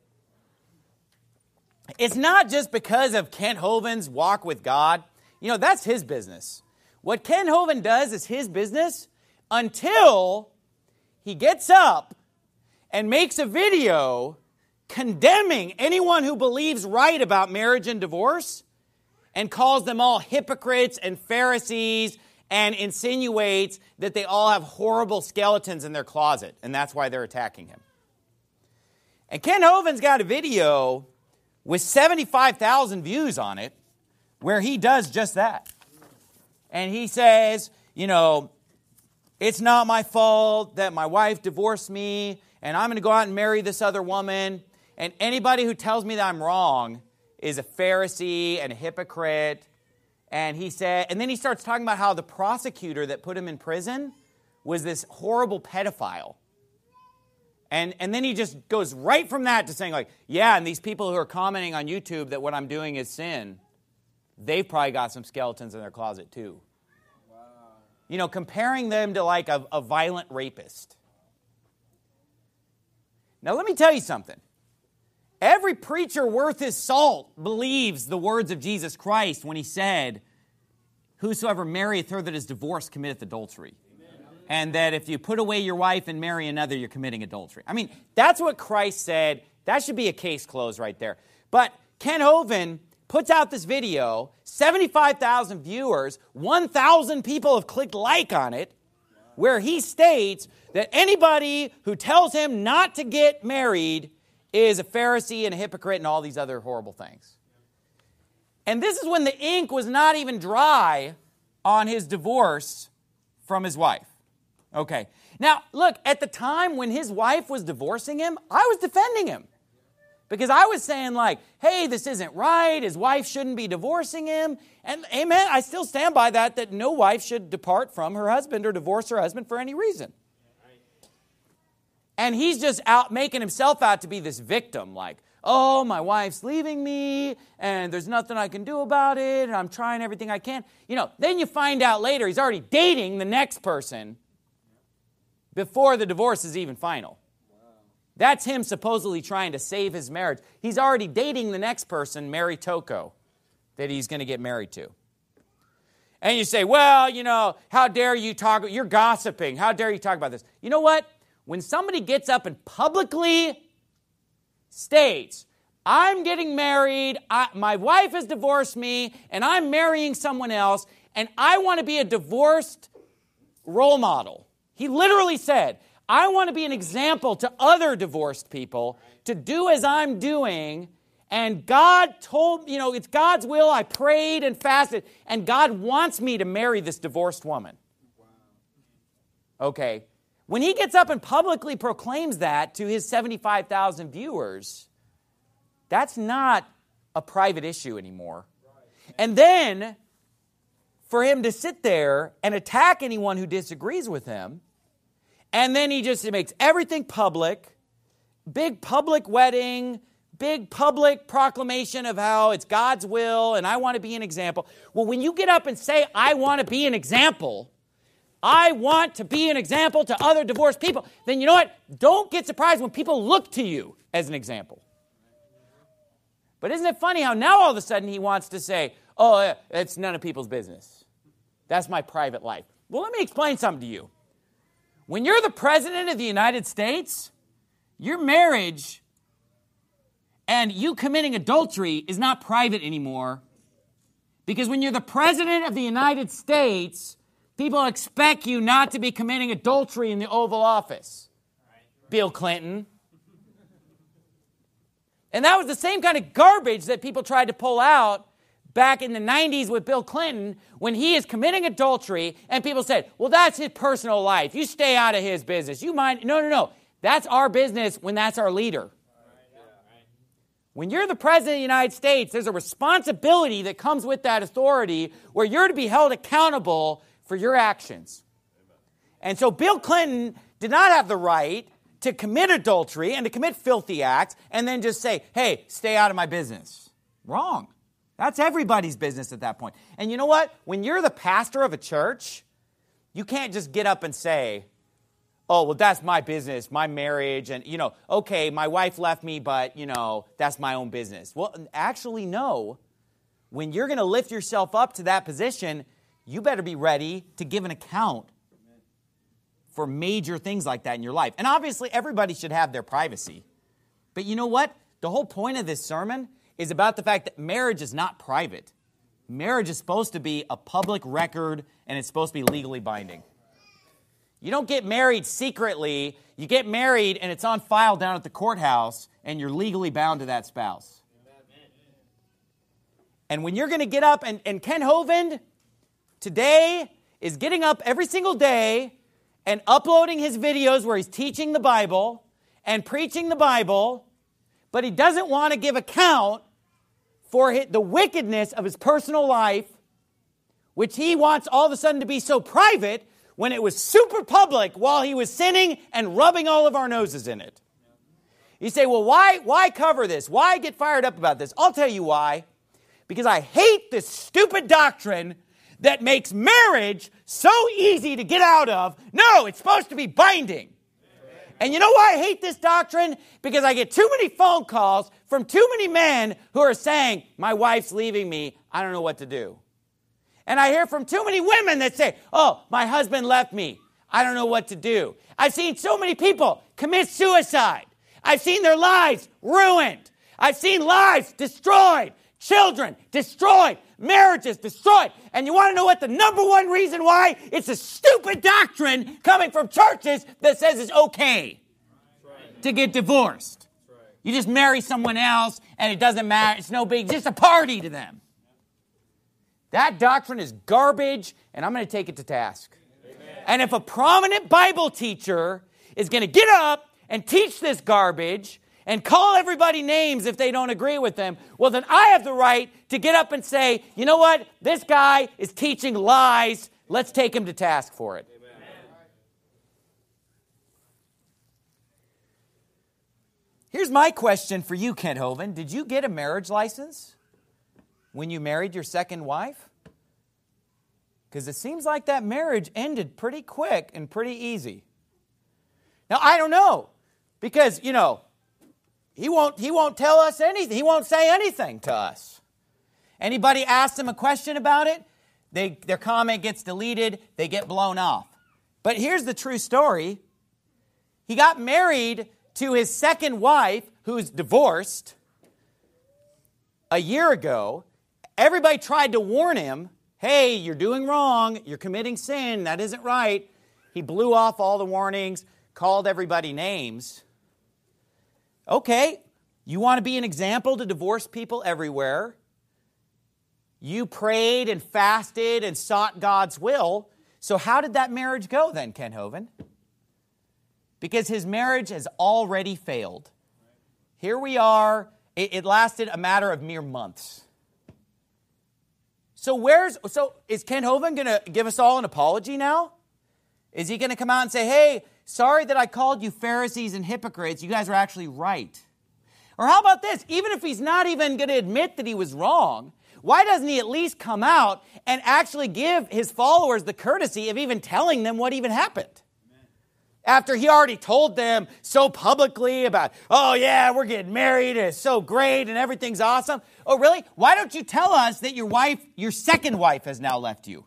it's not just because of Kent Hovind's walk with God. You know, that's his business. What Kent Hovind does is his business until he gets up and makes a video condemning anyone who believes right about marriage and divorce and calls them all hypocrites and Pharisees and insinuates that they all have horrible skeletons in their closet, and that's why they're attacking him. And Kent Hovind's got a video with seventy-five thousand views on it where he does just that. And he says, you know, it's not my fault that my wife divorced me, and I'm going to go out and marry this other woman. And anybody who tells me that I'm wrong is a Pharisee and a hypocrite. And he said, and then he starts talking about how the prosecutor that put him in prison was this horrible pedophile. And, and then he just goes right from that to saying, like, yeah, and these people who are commenting on YouTube that what I'm doing is sin, they've probably got some skeletons in their closet too. You know, comparing them to like a, a violent rapist. Now, let me tell you something. Every preacher worth his salt believes the words of Jesus Christ when he said, whosoever marrieth her that is divorced committeth adultery. Amen. And that if you put away your wife and marry another, you're committing adultery. I mean, that's what Christ said. That should be a case closed right there. But Kent Hovind puts out this video, seventy-five thousand viewers, one thousand people have clicked like on it, where he states that anybody who tells him not to get married is a Pharisee and a hypocrite and all these other horrible things. And this is when the ink was not even dry on his divorce from his wife. Okay. Now, look, at the time when his wife was divorcing him, I was defending him. Because I was saying like, hey, this isn't right. His wife shouldn't be divorcing him. And amen, I still stand by that, that no wife should depart from her husband or divorce her husband for any reason. And he's just out making himself out to be this victim, like, oh, my wife's leaving me, and there's nothing I can do about it, and I'm trying everything I can. You know, then you find out later he's already dating the next person before the divorce is even final. That's him supposedly trying to save his marriage. He's already dating the next person, Mary Toko, that he's going to get married to. And you say, well, you know, how dare you talk, you're gossiping. How dare you talk about this? You know what? When somebody gets up and publicly states, I'm getting married, I, my wife has divorced me, and I'm marrying someone else, and I want to be a divorced role model. He literally said, I want to be an example to other divorced people to do as I'm doing. And God told, you know, it's God's will. I prayed and fasted. And God wants me to marry this divorced woman. Okay. When he gets up and publicly proclaims that to his seventy-five thousand viewers, that's not a private issue anymore. And then for him to sit there and attack anyone who disagrees with him, and then he just makes everything public, big public wedding, big public proclamation of how it's God's will and I want to be an example. Well, when you get up and say, I want to be an example, I want to be an example to other divorced people, then you know what? Don't get surprised when people look to you as an example. But isn't it funny how now all of a sudden he wants to say, oh, it's none of people's business. That's my private life. Well, let me explain something to you. When you're the president of the United States, your marriage and you committing adultery is not private anymore. Because when you're the president of the United States, people expect you not to be committing adultery in the Oval Office. Bill Clinton. And that was the same kind of garbage that people tried to pull out back in the nineties with Bill Clinton when he is committing adultery and people said, well, that's his personal life. You stay out of his business. You mind? No, no, no. That's our business when that's our leader. When you're the president of the United States, there's a responsibility that comes with that authority where you're to be held accountable for your actions. And so Bill Clinton did not have the right to commit adultery and to commit filthy acts and then just say, hey, stay out of my business. Wrong. That's everybody's business at that point. And you know what? When you're the pastor of a church, you can't just get up and say, oh, well, that's my business, my marriage, and, you know, okay, my wife left me, but, you know, that's my own business. Well, actually, no. When you're going to lift yourself up to that position, you better be ready to give an account for major things like that in your life. And obviously, everybody should have their privacy. But you know what? The whole point of this sermon is about the fact that marriage is not private. Marriage is supposed to be a public record, and it's supposed to be legally binding. You don't get married secretly. You get married, and it's on file down at the courthouse, and you're legally bound to that spouse. And when you're going to get up, and, and Ken Hovind today is getting up every single day and uploading his videos where he's teaching the Bible and preaching the Bible, but he doesn't want to give account for the wickedness of his personal life, which he wants all of a sudden to be so private when it was super public while he was sinning and rubbing all of our noses in it. You say, well, why, why cover this? Why get fired up about this? I'll tell you why. Because I hate this stupid doctrine that makes marriage so easy to get out of. No, it's supposed to be binding. And you know why I hate this doctrine? Because I get too many phone calls from too many men who are saying, my wife's leaving me, I don't know what to do. And I hear from too many women that say, oh, my husband left me, I don't know what to do. I've seen so many people commit suicide. I've seen their lives ruined. I've seen lives destroyed, children destroyed, marriages destroyed. And you want to know what the number one reason why? It's a stupid doctrine coming from churches that says it's okay right. to get divorced. Right. You just marry someone else and it doesn't matter. It's no big, just a party to them. That doctrine is garbage, and I'm going to take it to task. Amen. And if a prominent Bible teacher is going to get up and teach this garbage and call everybody names if they don't agree with them, well, then I have the right to get up and say, you know what? This guy is teaching lies. Let's take him to task for it. Amen. Here's my question for you, Ken Hovind. Did you get a marriage license when you married your second wife? Because it seems like that marriage ended pretty quick and pretty easy. Now, I don't know. Because, you know, he won't, he won't tell us anything. He won't say anything to us. Anybody asks him a question about it, they, their comment gets deleted, they get blown off. But here's the true story. He got married to his second wife, who's divorced, a year ago. Everybody tried to warn him, hey, you're doing wrong, you're committing sin, that isn't right. He blew off all the warnings, called everybody names. Okay, you want to be an example to divorced people everywhere. You prayed and fasted and sought God's will. So how did that marriage go then, Ken Hovind? Because his marriage has already failed. Here we are. It, it lasted a matter of mere months. So where's so is Ken Hovind going to give us all an apology now? Is he going to come out and say, hey, sorry that I called you Pharisees and hypocrites. You guys are actually right. Or how about this? Even if he's not even going to admit that he was wrong, why doesn't he at least come out and actually give his followers the courtesy of even telling them what even happened? After he already told them so publicly about, oh yeah, we're getting married and it's so great and everything's awesome. Oh really? Why don't you tell us that your wife, your second wife has now left you?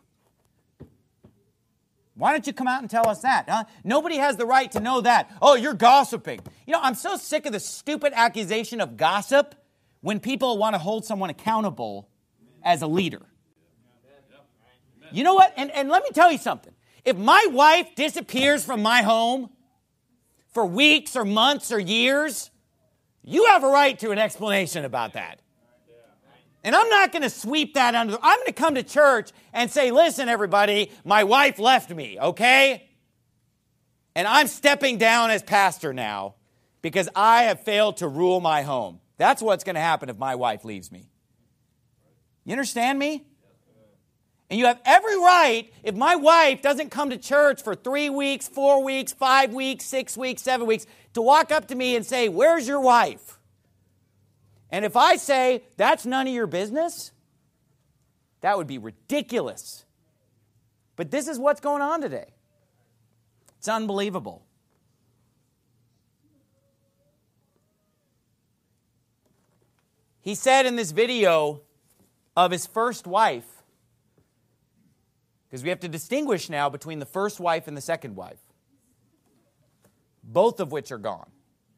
Why don't you come out and tell us that? Huh? Nobody has the right to know that. Oh, you're gossiping. You know, I'm so sick of the stupid accusation of gossip when people want to hold someone accountable as a leader. You know what? And, and let me tell you something. If my wife disappears from my home for weeks or months or years, you have a right to an explanation about that. And I'm not going to sweep that under the... I'm going to come to church and say, listen, everybody, my wife left me, okay? And I'm stepping down as pastor now because I have failed to rule my home. That's what's going to happen if my wife leaves me. You understand me? And you have every right, if my wife doesn't come to church for three weeks, four weeks, five weeks, six weeks, seven weeks, to walk up to me and say, where's your wife? And if I say, that's none of your business, that would be ridiculous. But this is what's going on today. It's unbelievable. He said in this video of his first wife, because we have to distinguish now between the first wife and the second wife, both of which are gone.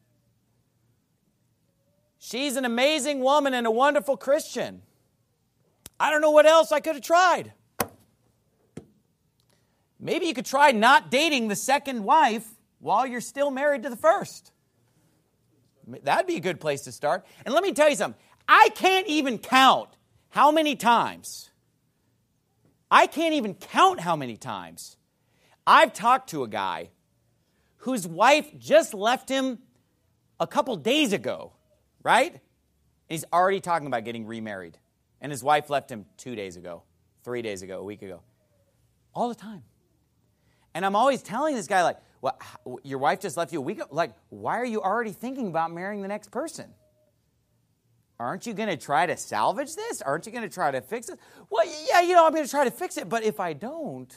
She's an amazing woman and a wonderful Christian. I don't know what else I could have tried. Maybe you could try not dating the second wife while you're still married to the first. That'd be a good place to start. And let me tell you something. I can't even count how many times, I can't even count how many times I've talked to a guy whose wife just left him a couple days ago, right? And he's already talking about getting remarried. And his wife left him two days ago, three days ago, a week ago. All the time. And I'm always telling this guy, like, well, your wife just left you a week ago. Like, why are you already thinking about marrying the next person? Aren't you going to try to salvage this? Aren't you going to try to fix it? Well, yeah, you know, I'm going to try to fix it. But if I don't,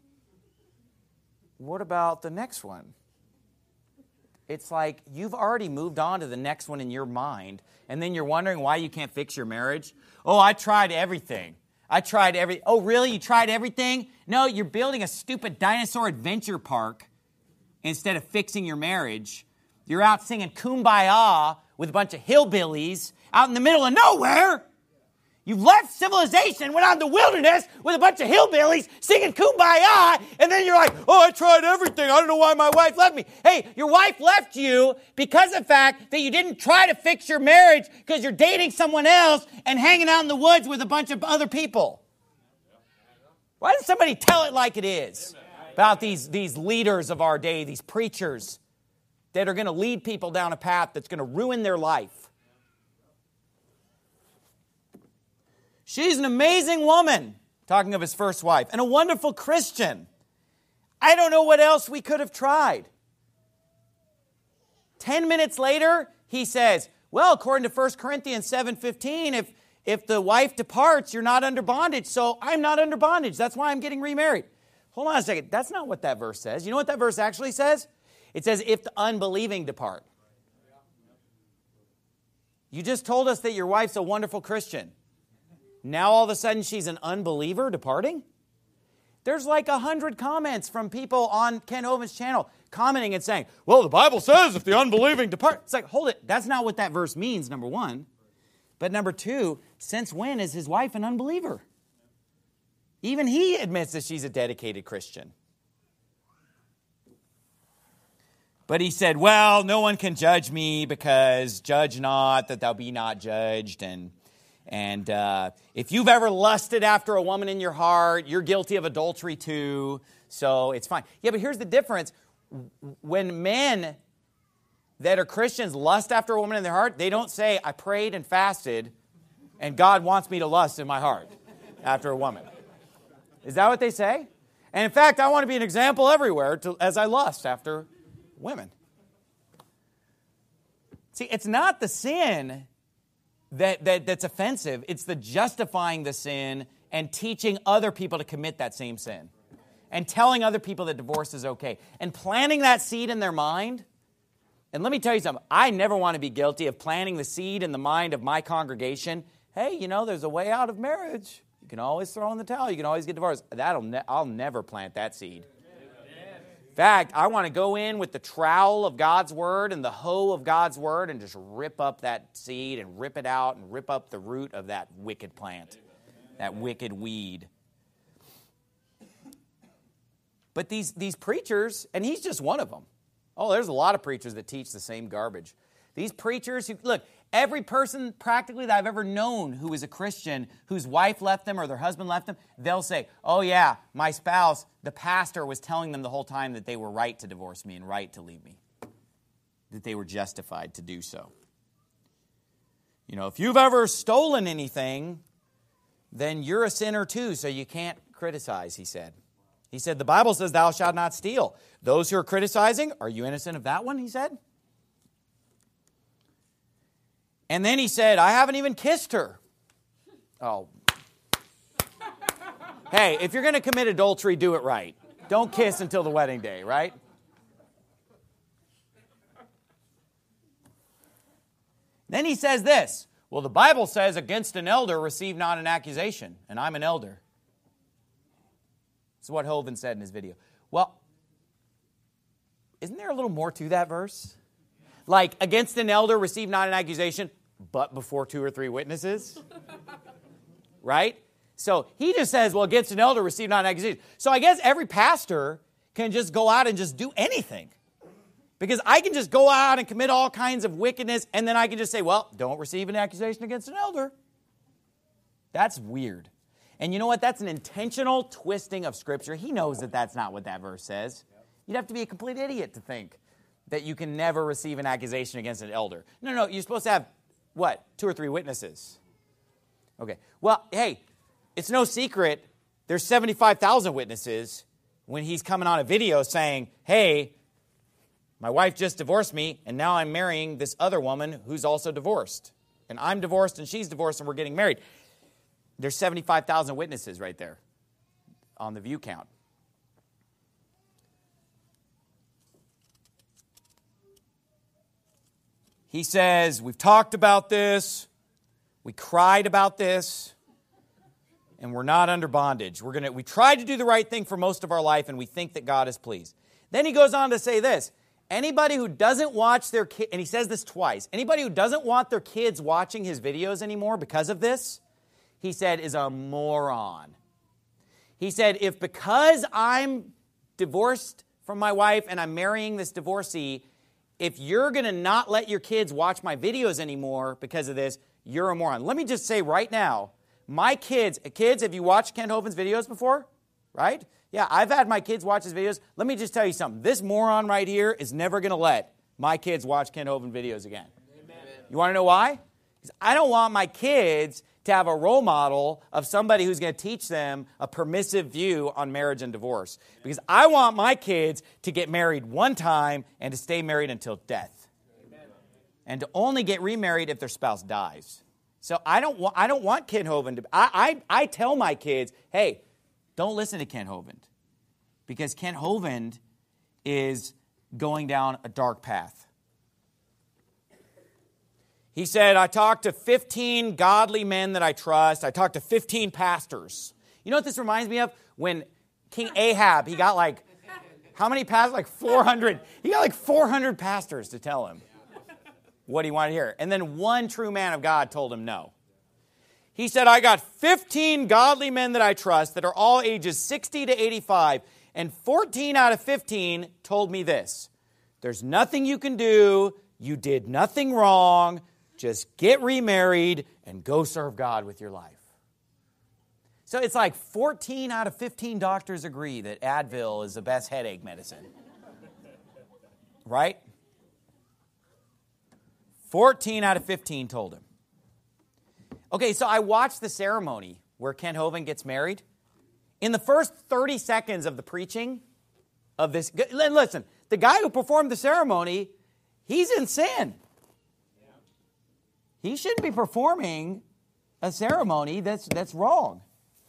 what about the next one? It's like you've already moved on to the next one in your mind. And then you're wondering why you can't fix your marriage. Oh, I tried everything. I tried every. Oh, really? You tried everything? No, you're building a stupid dinosaur adventure park instead of fixing your marriage. You're out singing Kumbaya with a bunch of hillbillies out in the middle of nowhere. You left civilization and went out in the wilderness with a bunch of hillbillies singing Kumbaya, and then you're like, oh, I tried everything. I don't know why my wife left me. Hey, your wife left you because of the fact that you didn't try to fix your marriage because you're dating someone else and hanging out in the woods with a bunch of other people. Why doesn't somebody tell it like it is about these, these leaders of our day, these preachers that are going to lead people down a path that's going to ruin their life? She's an amazing woman, talking of his first wife, and a wonderful Christian. I don't know what else we could have tried. Ten minutes later, he says, well, according to First Corinthians seven fifteen, if, if the wife departs, you're not under bondage, so I'm not under bondage. That's why I'm getting remarried. Hold on a second. That's not what that verse says. You know what that verse actually says? It says, if the unbelieving depart. You just told us that your wife's a wonderful Christian. Now all of a sudden she's an unbeliever departing? There's like a hundred comments from people on Ken Hovind's channel commenting and saying, well, the Bible says if the unbelieving depart. It's like, hold it. That's not what that verse means, number one. But number two, since when is his wife an unbeliever? Even he admits that she's a dedicated Christian. But he said, well, no one can judge me because judge not that thou be not judged. And And uh, if you've ever lusted after a woman in your heart, you're guilty of adultery too, so it's fine. Yeah, but here's the difference. When men that are Christians lust after a woman in their heart, they don't say, I prayed and fasted, and God wants me to lust in my heart after a woman. Is that what they say? And in fact, I want to be an example everywhere to, as I lust after women. See, it's not the sin that, that that's offensive. It's the justifying the sin and teaching other people to commit that same sin. And telling other people that divorce is okay. And planting that seed in their mind. And let me tell you something. I never want to be guilty of planting the seed in the mind of my congregation. Hey, you know, there's a way out of marriage. You can always throw in the towel. You can always get divorced. That'll ne- I'll never plant that seed. In fact, I want to go in with the trowel of God's Word and the hoe of God's Word and just rip up that seed and rip it out and rip up the root of that wicked plant, that wicked weed. But these, these preachers, and he's just one of them. Oh, there's a lot of preachers that teach the same garbage. These preachers who, look, every person practically that I've ever known who is a Christian, whose wife left them or their husband left them, they'll say, oh yeah, my spouse, the pastor was telling them the whole time that they were right to divorce me and right to leave me. That they were justified to do so. You know, if you've ever stolen anything, then you're a sinner too, so you can't criticize, he said. He said, the Bible says, thou shalt not steal. Those who are criticizing, are you innocent of that one, he said? And then he said, I haven't even kissed her. Oh. Hey, if you're going to commit adultery, do it right. Don't kiss until the wedding day, right? Then he says this, well, the Bible says, against an elder, receive not an accusation, and I'm an elder. This is what Hovind said in his video. Well, isn't there a little more to that verse? Like, against an elder, receive not an accusation, but before two or three witnesses? Right? So he just says, well, against an elder, receive not an accusation. So I guess every pastor can just go out and just do anything. Because I can just go out and commit all kinds of wickedness, and then I can just say, well, don't receive an accusation against an elder. That's weird. And you know what? That's an intentional twisting of Scripture. He knows that that's not what that verse says. You'd have to be a complete idiot to think that you can never receive an accusation against an elder. No, no, you're supposed to have, what, two or three witnesses. Okay, well, hey, it's no secret there's seventy-five thousand witnesses when he's coming on a video saying, hey, my wife just divorced me, and now I'm marrying this other woman who's also divorced. And I'm divorced, and she's divorced, and we're getting married. There's seventy-five thousand witnesses right there on the view count. He says, we've talked about this, we cried about this, and we're not under bondage. We're gonna, we tried to do the right thing for most of our life, and we think that God is pleased. Then he goes on to say this, anybody who doesn't watch their kids, and he says this twice, anybody who doesn't want their kids watching his videos anymore because of this, he said, is a moron. He said, if because I'm divorced from my wife and I'm marrying this divorcee, if you're going to not let your kids watch my videos anymore because of this, you're a moron. Let me just say right now, my kids, kids, have you watched Kent Hovind's videos before? Right? Yeah, I've had my kids watch his videos. Let me just tell you something. This moron right here is never going to let my kids watch Kent Hovind videos again. Amen. You want to know why? Because I don't want my kids to have a role model of somebody who's going to teach them a permissive view on marriage and divorce. Because I want my kids to get married one time and to stay married until death. Amen. And to only get remarried if their spouse dies. So I don't want I don't want Kent Hovind to I, I I tell my kids, hey, don't listen to Kent Hovind. Because Kent Hovind is going down a dark path. He said, I talked to fifteen godly men that I trust. I talked to fifteen pastors. You know what this reminds me of? When King Ahab, he got like, how many pastors? Like four hundred. He got like four hundred pastors to tell him what he wanted to hear. And then one true man of God told him no. He said, I got fifteen godly men that I trust that are all ages sixty to eighty-five. And fourteen out of fifteen told me this. There's nothing you can do. You did nothing wrong. Just get remarried and go serve God with your life. So it's like fourteen out of fifteen doctors agree that Advil is the best headache medicine. Right? fourteen out of fifteen told him. Okay, so I watched the ceremony where Kent Hovind gets married. In the first thirty seconds of the preaching of this, listen, the guy who performed the ceremony, he's in sin. he shouldn't be performing a ceremony that's that's wrong.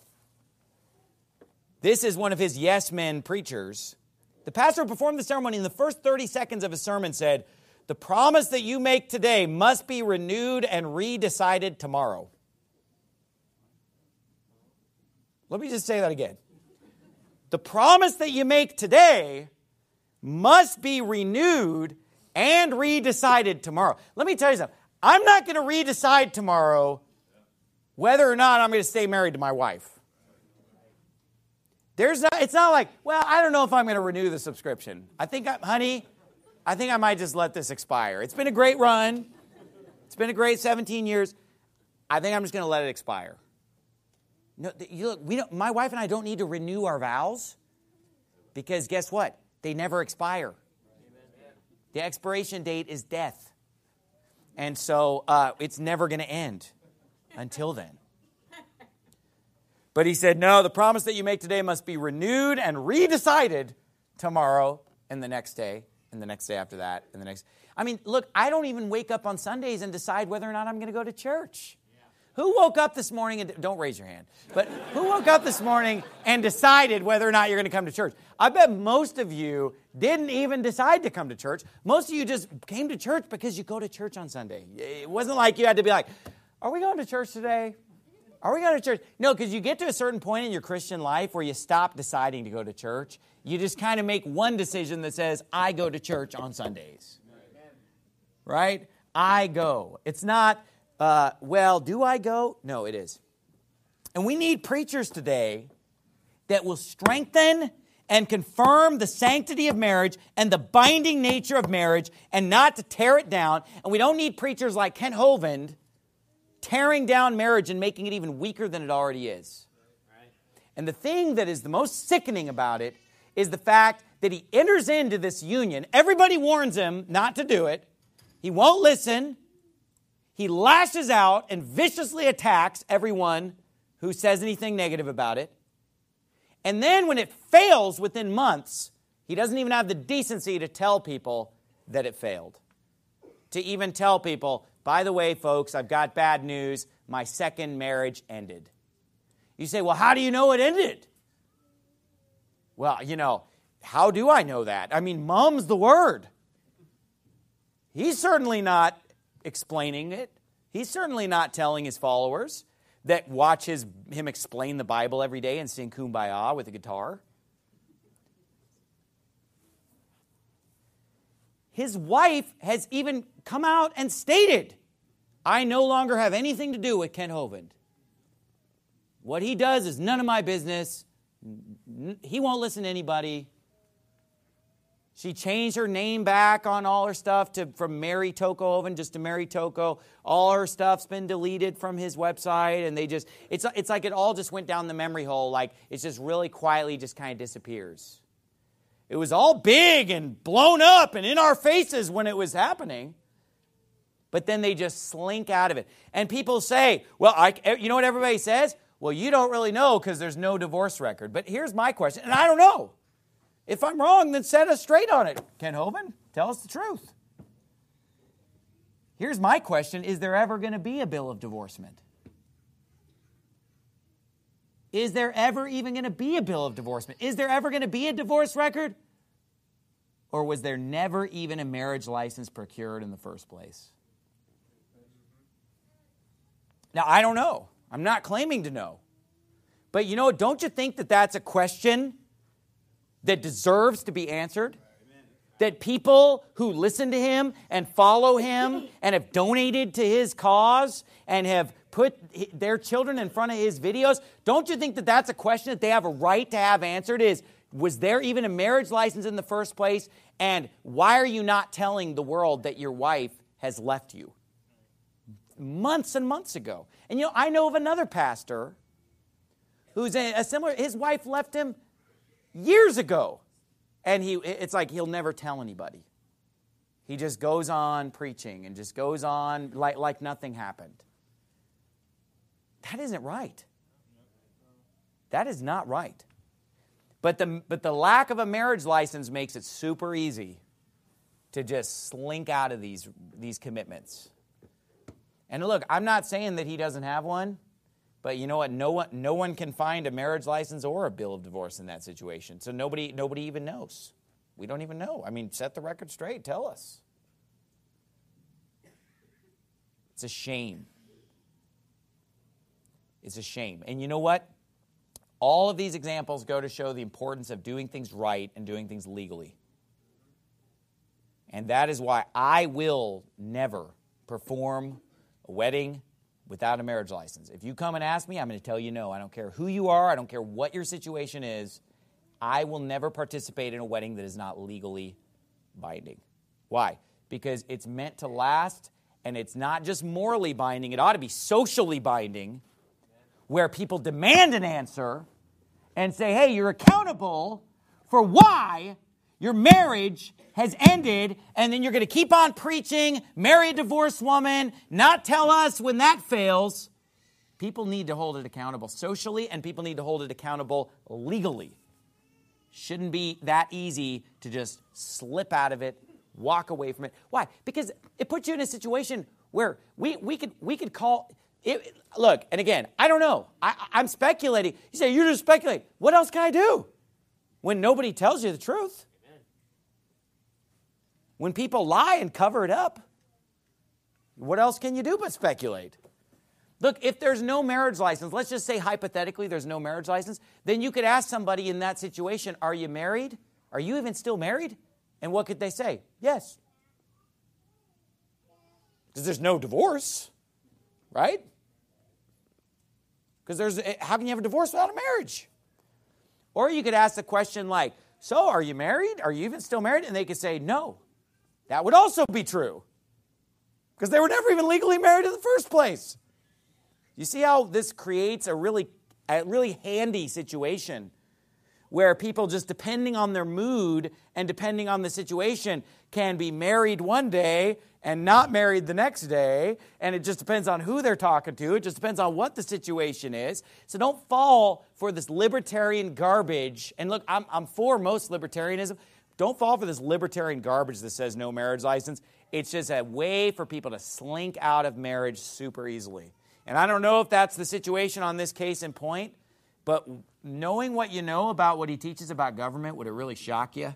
This is one of his yes men preachers. The pastor who performed the ceremony in the first thirty seconds of his sermon said, "The promise that you make today must be renewed and redecided tomorrow." Let me just say that again. The promise that you make today must be renewed and redecided tomorrow. Let me tell you something. I'm not going to redecide tomorrow whether or not I'm going to stay married to my wife. There's not, it's not like, well, I don't know if I'm going to renew the subscription. I think, I, honey, I think I might just let this expire. It's been a great run. It's been a great seventeen years. I think I'm just going to let it expire. No, you look, we don't, my wife and I don't need to renew our vows because guess what? They never expire. The expiration date is death. And so uh, it's never going to end until then. But he said, no, the promise that you make today must be renewed and redecided tomorrow and the next day and the next day after that and the next. I mean, look, I don't even wake up on Sundays and decide whether or not I'm going to go to church. Who woke up this morning and, don't raise your hand, but who woke up this morning and decided whether or not you're going to come to church? I bet most of you didn't even decide to come to church. Most of you just came to church because you go to church on Sunday. It wasn't like you had to be like, are we going to church today? Are we going to church? No, because you get to a certain point in your Christian life where you stop deciding to go to church. You just kind of make one decision that says, I go to church on Sundays. Right? I go. It's not... Uh, well, do I go? No, it is. And we need preachers today that will strengthen and confirm the sanctity of marriage and the binding nature of marriage and not to tear it down. And we don't need preachers like Kent Hovind tearing down marriage and making it even weaker than it already is. And the thing that is the most sickening about it is the fact that he enters into this union. Everybody warns him not to do it. He won't listen. He lashes out and viciously attacks everyone who says anything negative about it. And then when it fails within months, he doesn't even have the decency to tell people that it failed. To even tell people, by the way, folks, I've got bad news. My second marriage ended. You say, well, how do you know it ended? Well, you know, how do I know that? I mean, mum's the word. He's certainly not explaining it. He's certainly not telling his followers that watch his, him explain the Bible every day and sing Kumbaya with a guitar. His wife has even come out and stated, I no longer have anything to do with Kent Hovind. What he does is none of my business. He won't listen to anybody. She changed her name back on all her stuff to from Mary Toko Hovind just to Mary Toko. All her stuff's been deleted from his website, and they just it's it's like it all just went down the memory hole. Like it's just really quietly just kind of disappears. It was all big and blown up and in our faces when it was happening, but then they just slink out of it. And people say, "Well, I," you know what everybody says? Well, you don't really know because there's no divorce record. But here's my question, and I don't know. If I'm wrong, then set us straight on it. Kent Hovind, tell us the truth. Here's my question. Is there ever going to be a bill of divorcement? Is there ever even going to be a bill of divorcement? Is there ever going to be a divorce record? Or was there never even a marriage license procured in the first place? Now, I don't know. I'm not claiming to know. But you know, don't you think that that's a question that deserves to be answered? That people who listen to him and follow him and have donated to his cause and have put their children in front of his videos, don't you think that that's a question that they have a right to have answered? Is, was there even a marriage license in the first place? And why are you not telling the world that your wife has left you? Months and months ago. And you know, I know of another pastor who's a, a similar, his wife left him years ago. And he it's like he'll never tell anybody. He just goes on preaching and just goes on like, like nothing happened. That isn't right. That is not right. But the, but the lack of a marriage license makes it super easy to just slink out of these, these commitments. And look, I'm not saying that he doesn't have one, but you know what? No one, no one can find a marriage license or a bill of divorce in that situation. So nobody, nobody even knows. We don't even know. I mean, set the record straight. Tell us. It's a shame. It's a shame. And you know what? All of these examples go to show the importance of doing things right and doing things legally. And that is why I will never perform a wedding without a marriage license. If you come and ask me, I'm going to tell you no. I don't care who you are. I don't care what your situation is. I will never participate in a wedding that is not legally binding. Why? Because it's meant to last, and it's not just morally binding. It ought to be socially binding, where people demand an answer and say, hey, you're accountable for why your marriage has ended, and then you're going to keep on preaching, marry a divorced woman, not tell us when that fails. People need to hold it accountable socially, and people need to hold it accountable legally. Shouldn't be that easy to just slip out of it, walk away from it. Why? Because it puts you in a situation where we, we could we could call it. Look, and again, I don't know. I, I'm speculating. You say, you're just speculating. What else can I do when nobody tells you the truth? When people lie and cover it up, what else can you do but speculate? Look, if there's no marriage license, let's just say hypothetically there's no marriage license, then you could ask somebody in that situation, are you married? Are you even still married? And what could they say? Yes. Because there's no divorce, right? Because there's, how can you have a divorce without a marriage? Or you could ask the question like, so are you married? Are you even still married? And they could say no. That would also be true. Because they were never even legally married in the first place. You see how this creates a really, a really handy situation where people just depending on their mood and depending on the situation can be married one day and not married the next day. And it just depends on who they're talking to. It just depends on what the situation is. So don't fall for this libertarian garbage. And look, I'm, I'm for most libertarianism. Don't fall for this libertarian garbage that says no marriage license. It's just a way for people to slink out of marriage super easily. And I don't know if that's the situation on this case in point, but knowing what you know about what he teaches about government, would it really shock you?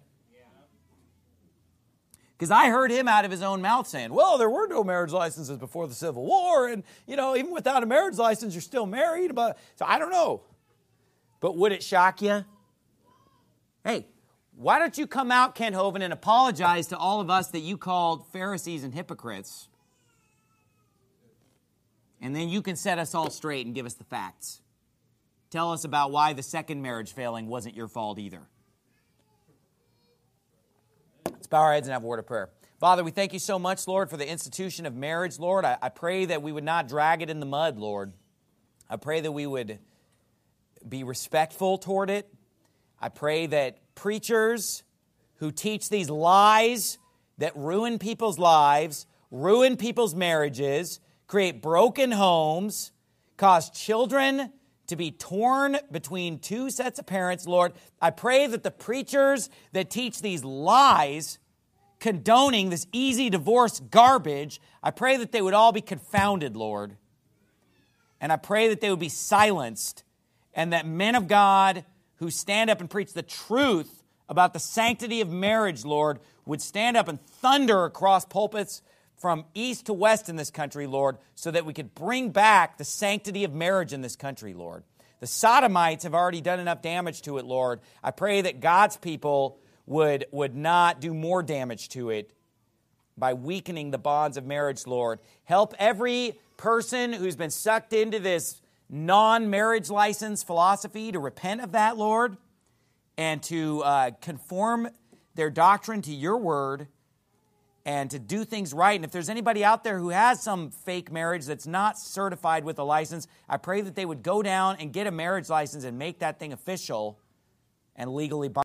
Because I heard him out of his own mouth saying, well, there were no marriage licenses before the Civil War, and, you know, even without a marriage license, you're still married. But so I don't know. But would it shock you? Hey, why don't you come out, Kent Hovind, and apologize to all of us that you called Pharisees and hypocrites? And then you can set us all straight and give us the facts. Tell us about why the second marriage failing wasn't your fault either. Let's bow our heads and have a word of prayer. Father, we thank you so much, Lord, for the institution of marriage, Lord. I, I pray that we would not drag it in the mud, Lord. I pray that we would be respectful toward it. I pray that preachers who teach these lies that ruin people's lives, ruin people's marriages, create broken homes, cause children to be torn between two sets of parents, Lord. I pray that the preachers that teach these lies, condoning this easy divorce garbage, I pray that they would all be confounded, Lord. And I pray that they would be silenced, and that men of God who stand up and preach the truth about the sanctity of marriage, Lord, would stand up and thunder across pulpits from east to west in this country, Lord, so that we could bring back the sanctity of marriage in this country, Lord. The Sodomites have already done enough damage to it, Lord. I pray that God's people would, would not do more damage to it by weakening the bonds of marriage, Lord. Help every person who's been sucked into this non-marriage license philosophy to repent of that, Lord, and to uh, conform their doctrine to your word, and to do things right. And if there's anybody out there who has some fake marriage that's not certified with a license, I pray that they would go down and get a marriage license and make that thing official and legally binding.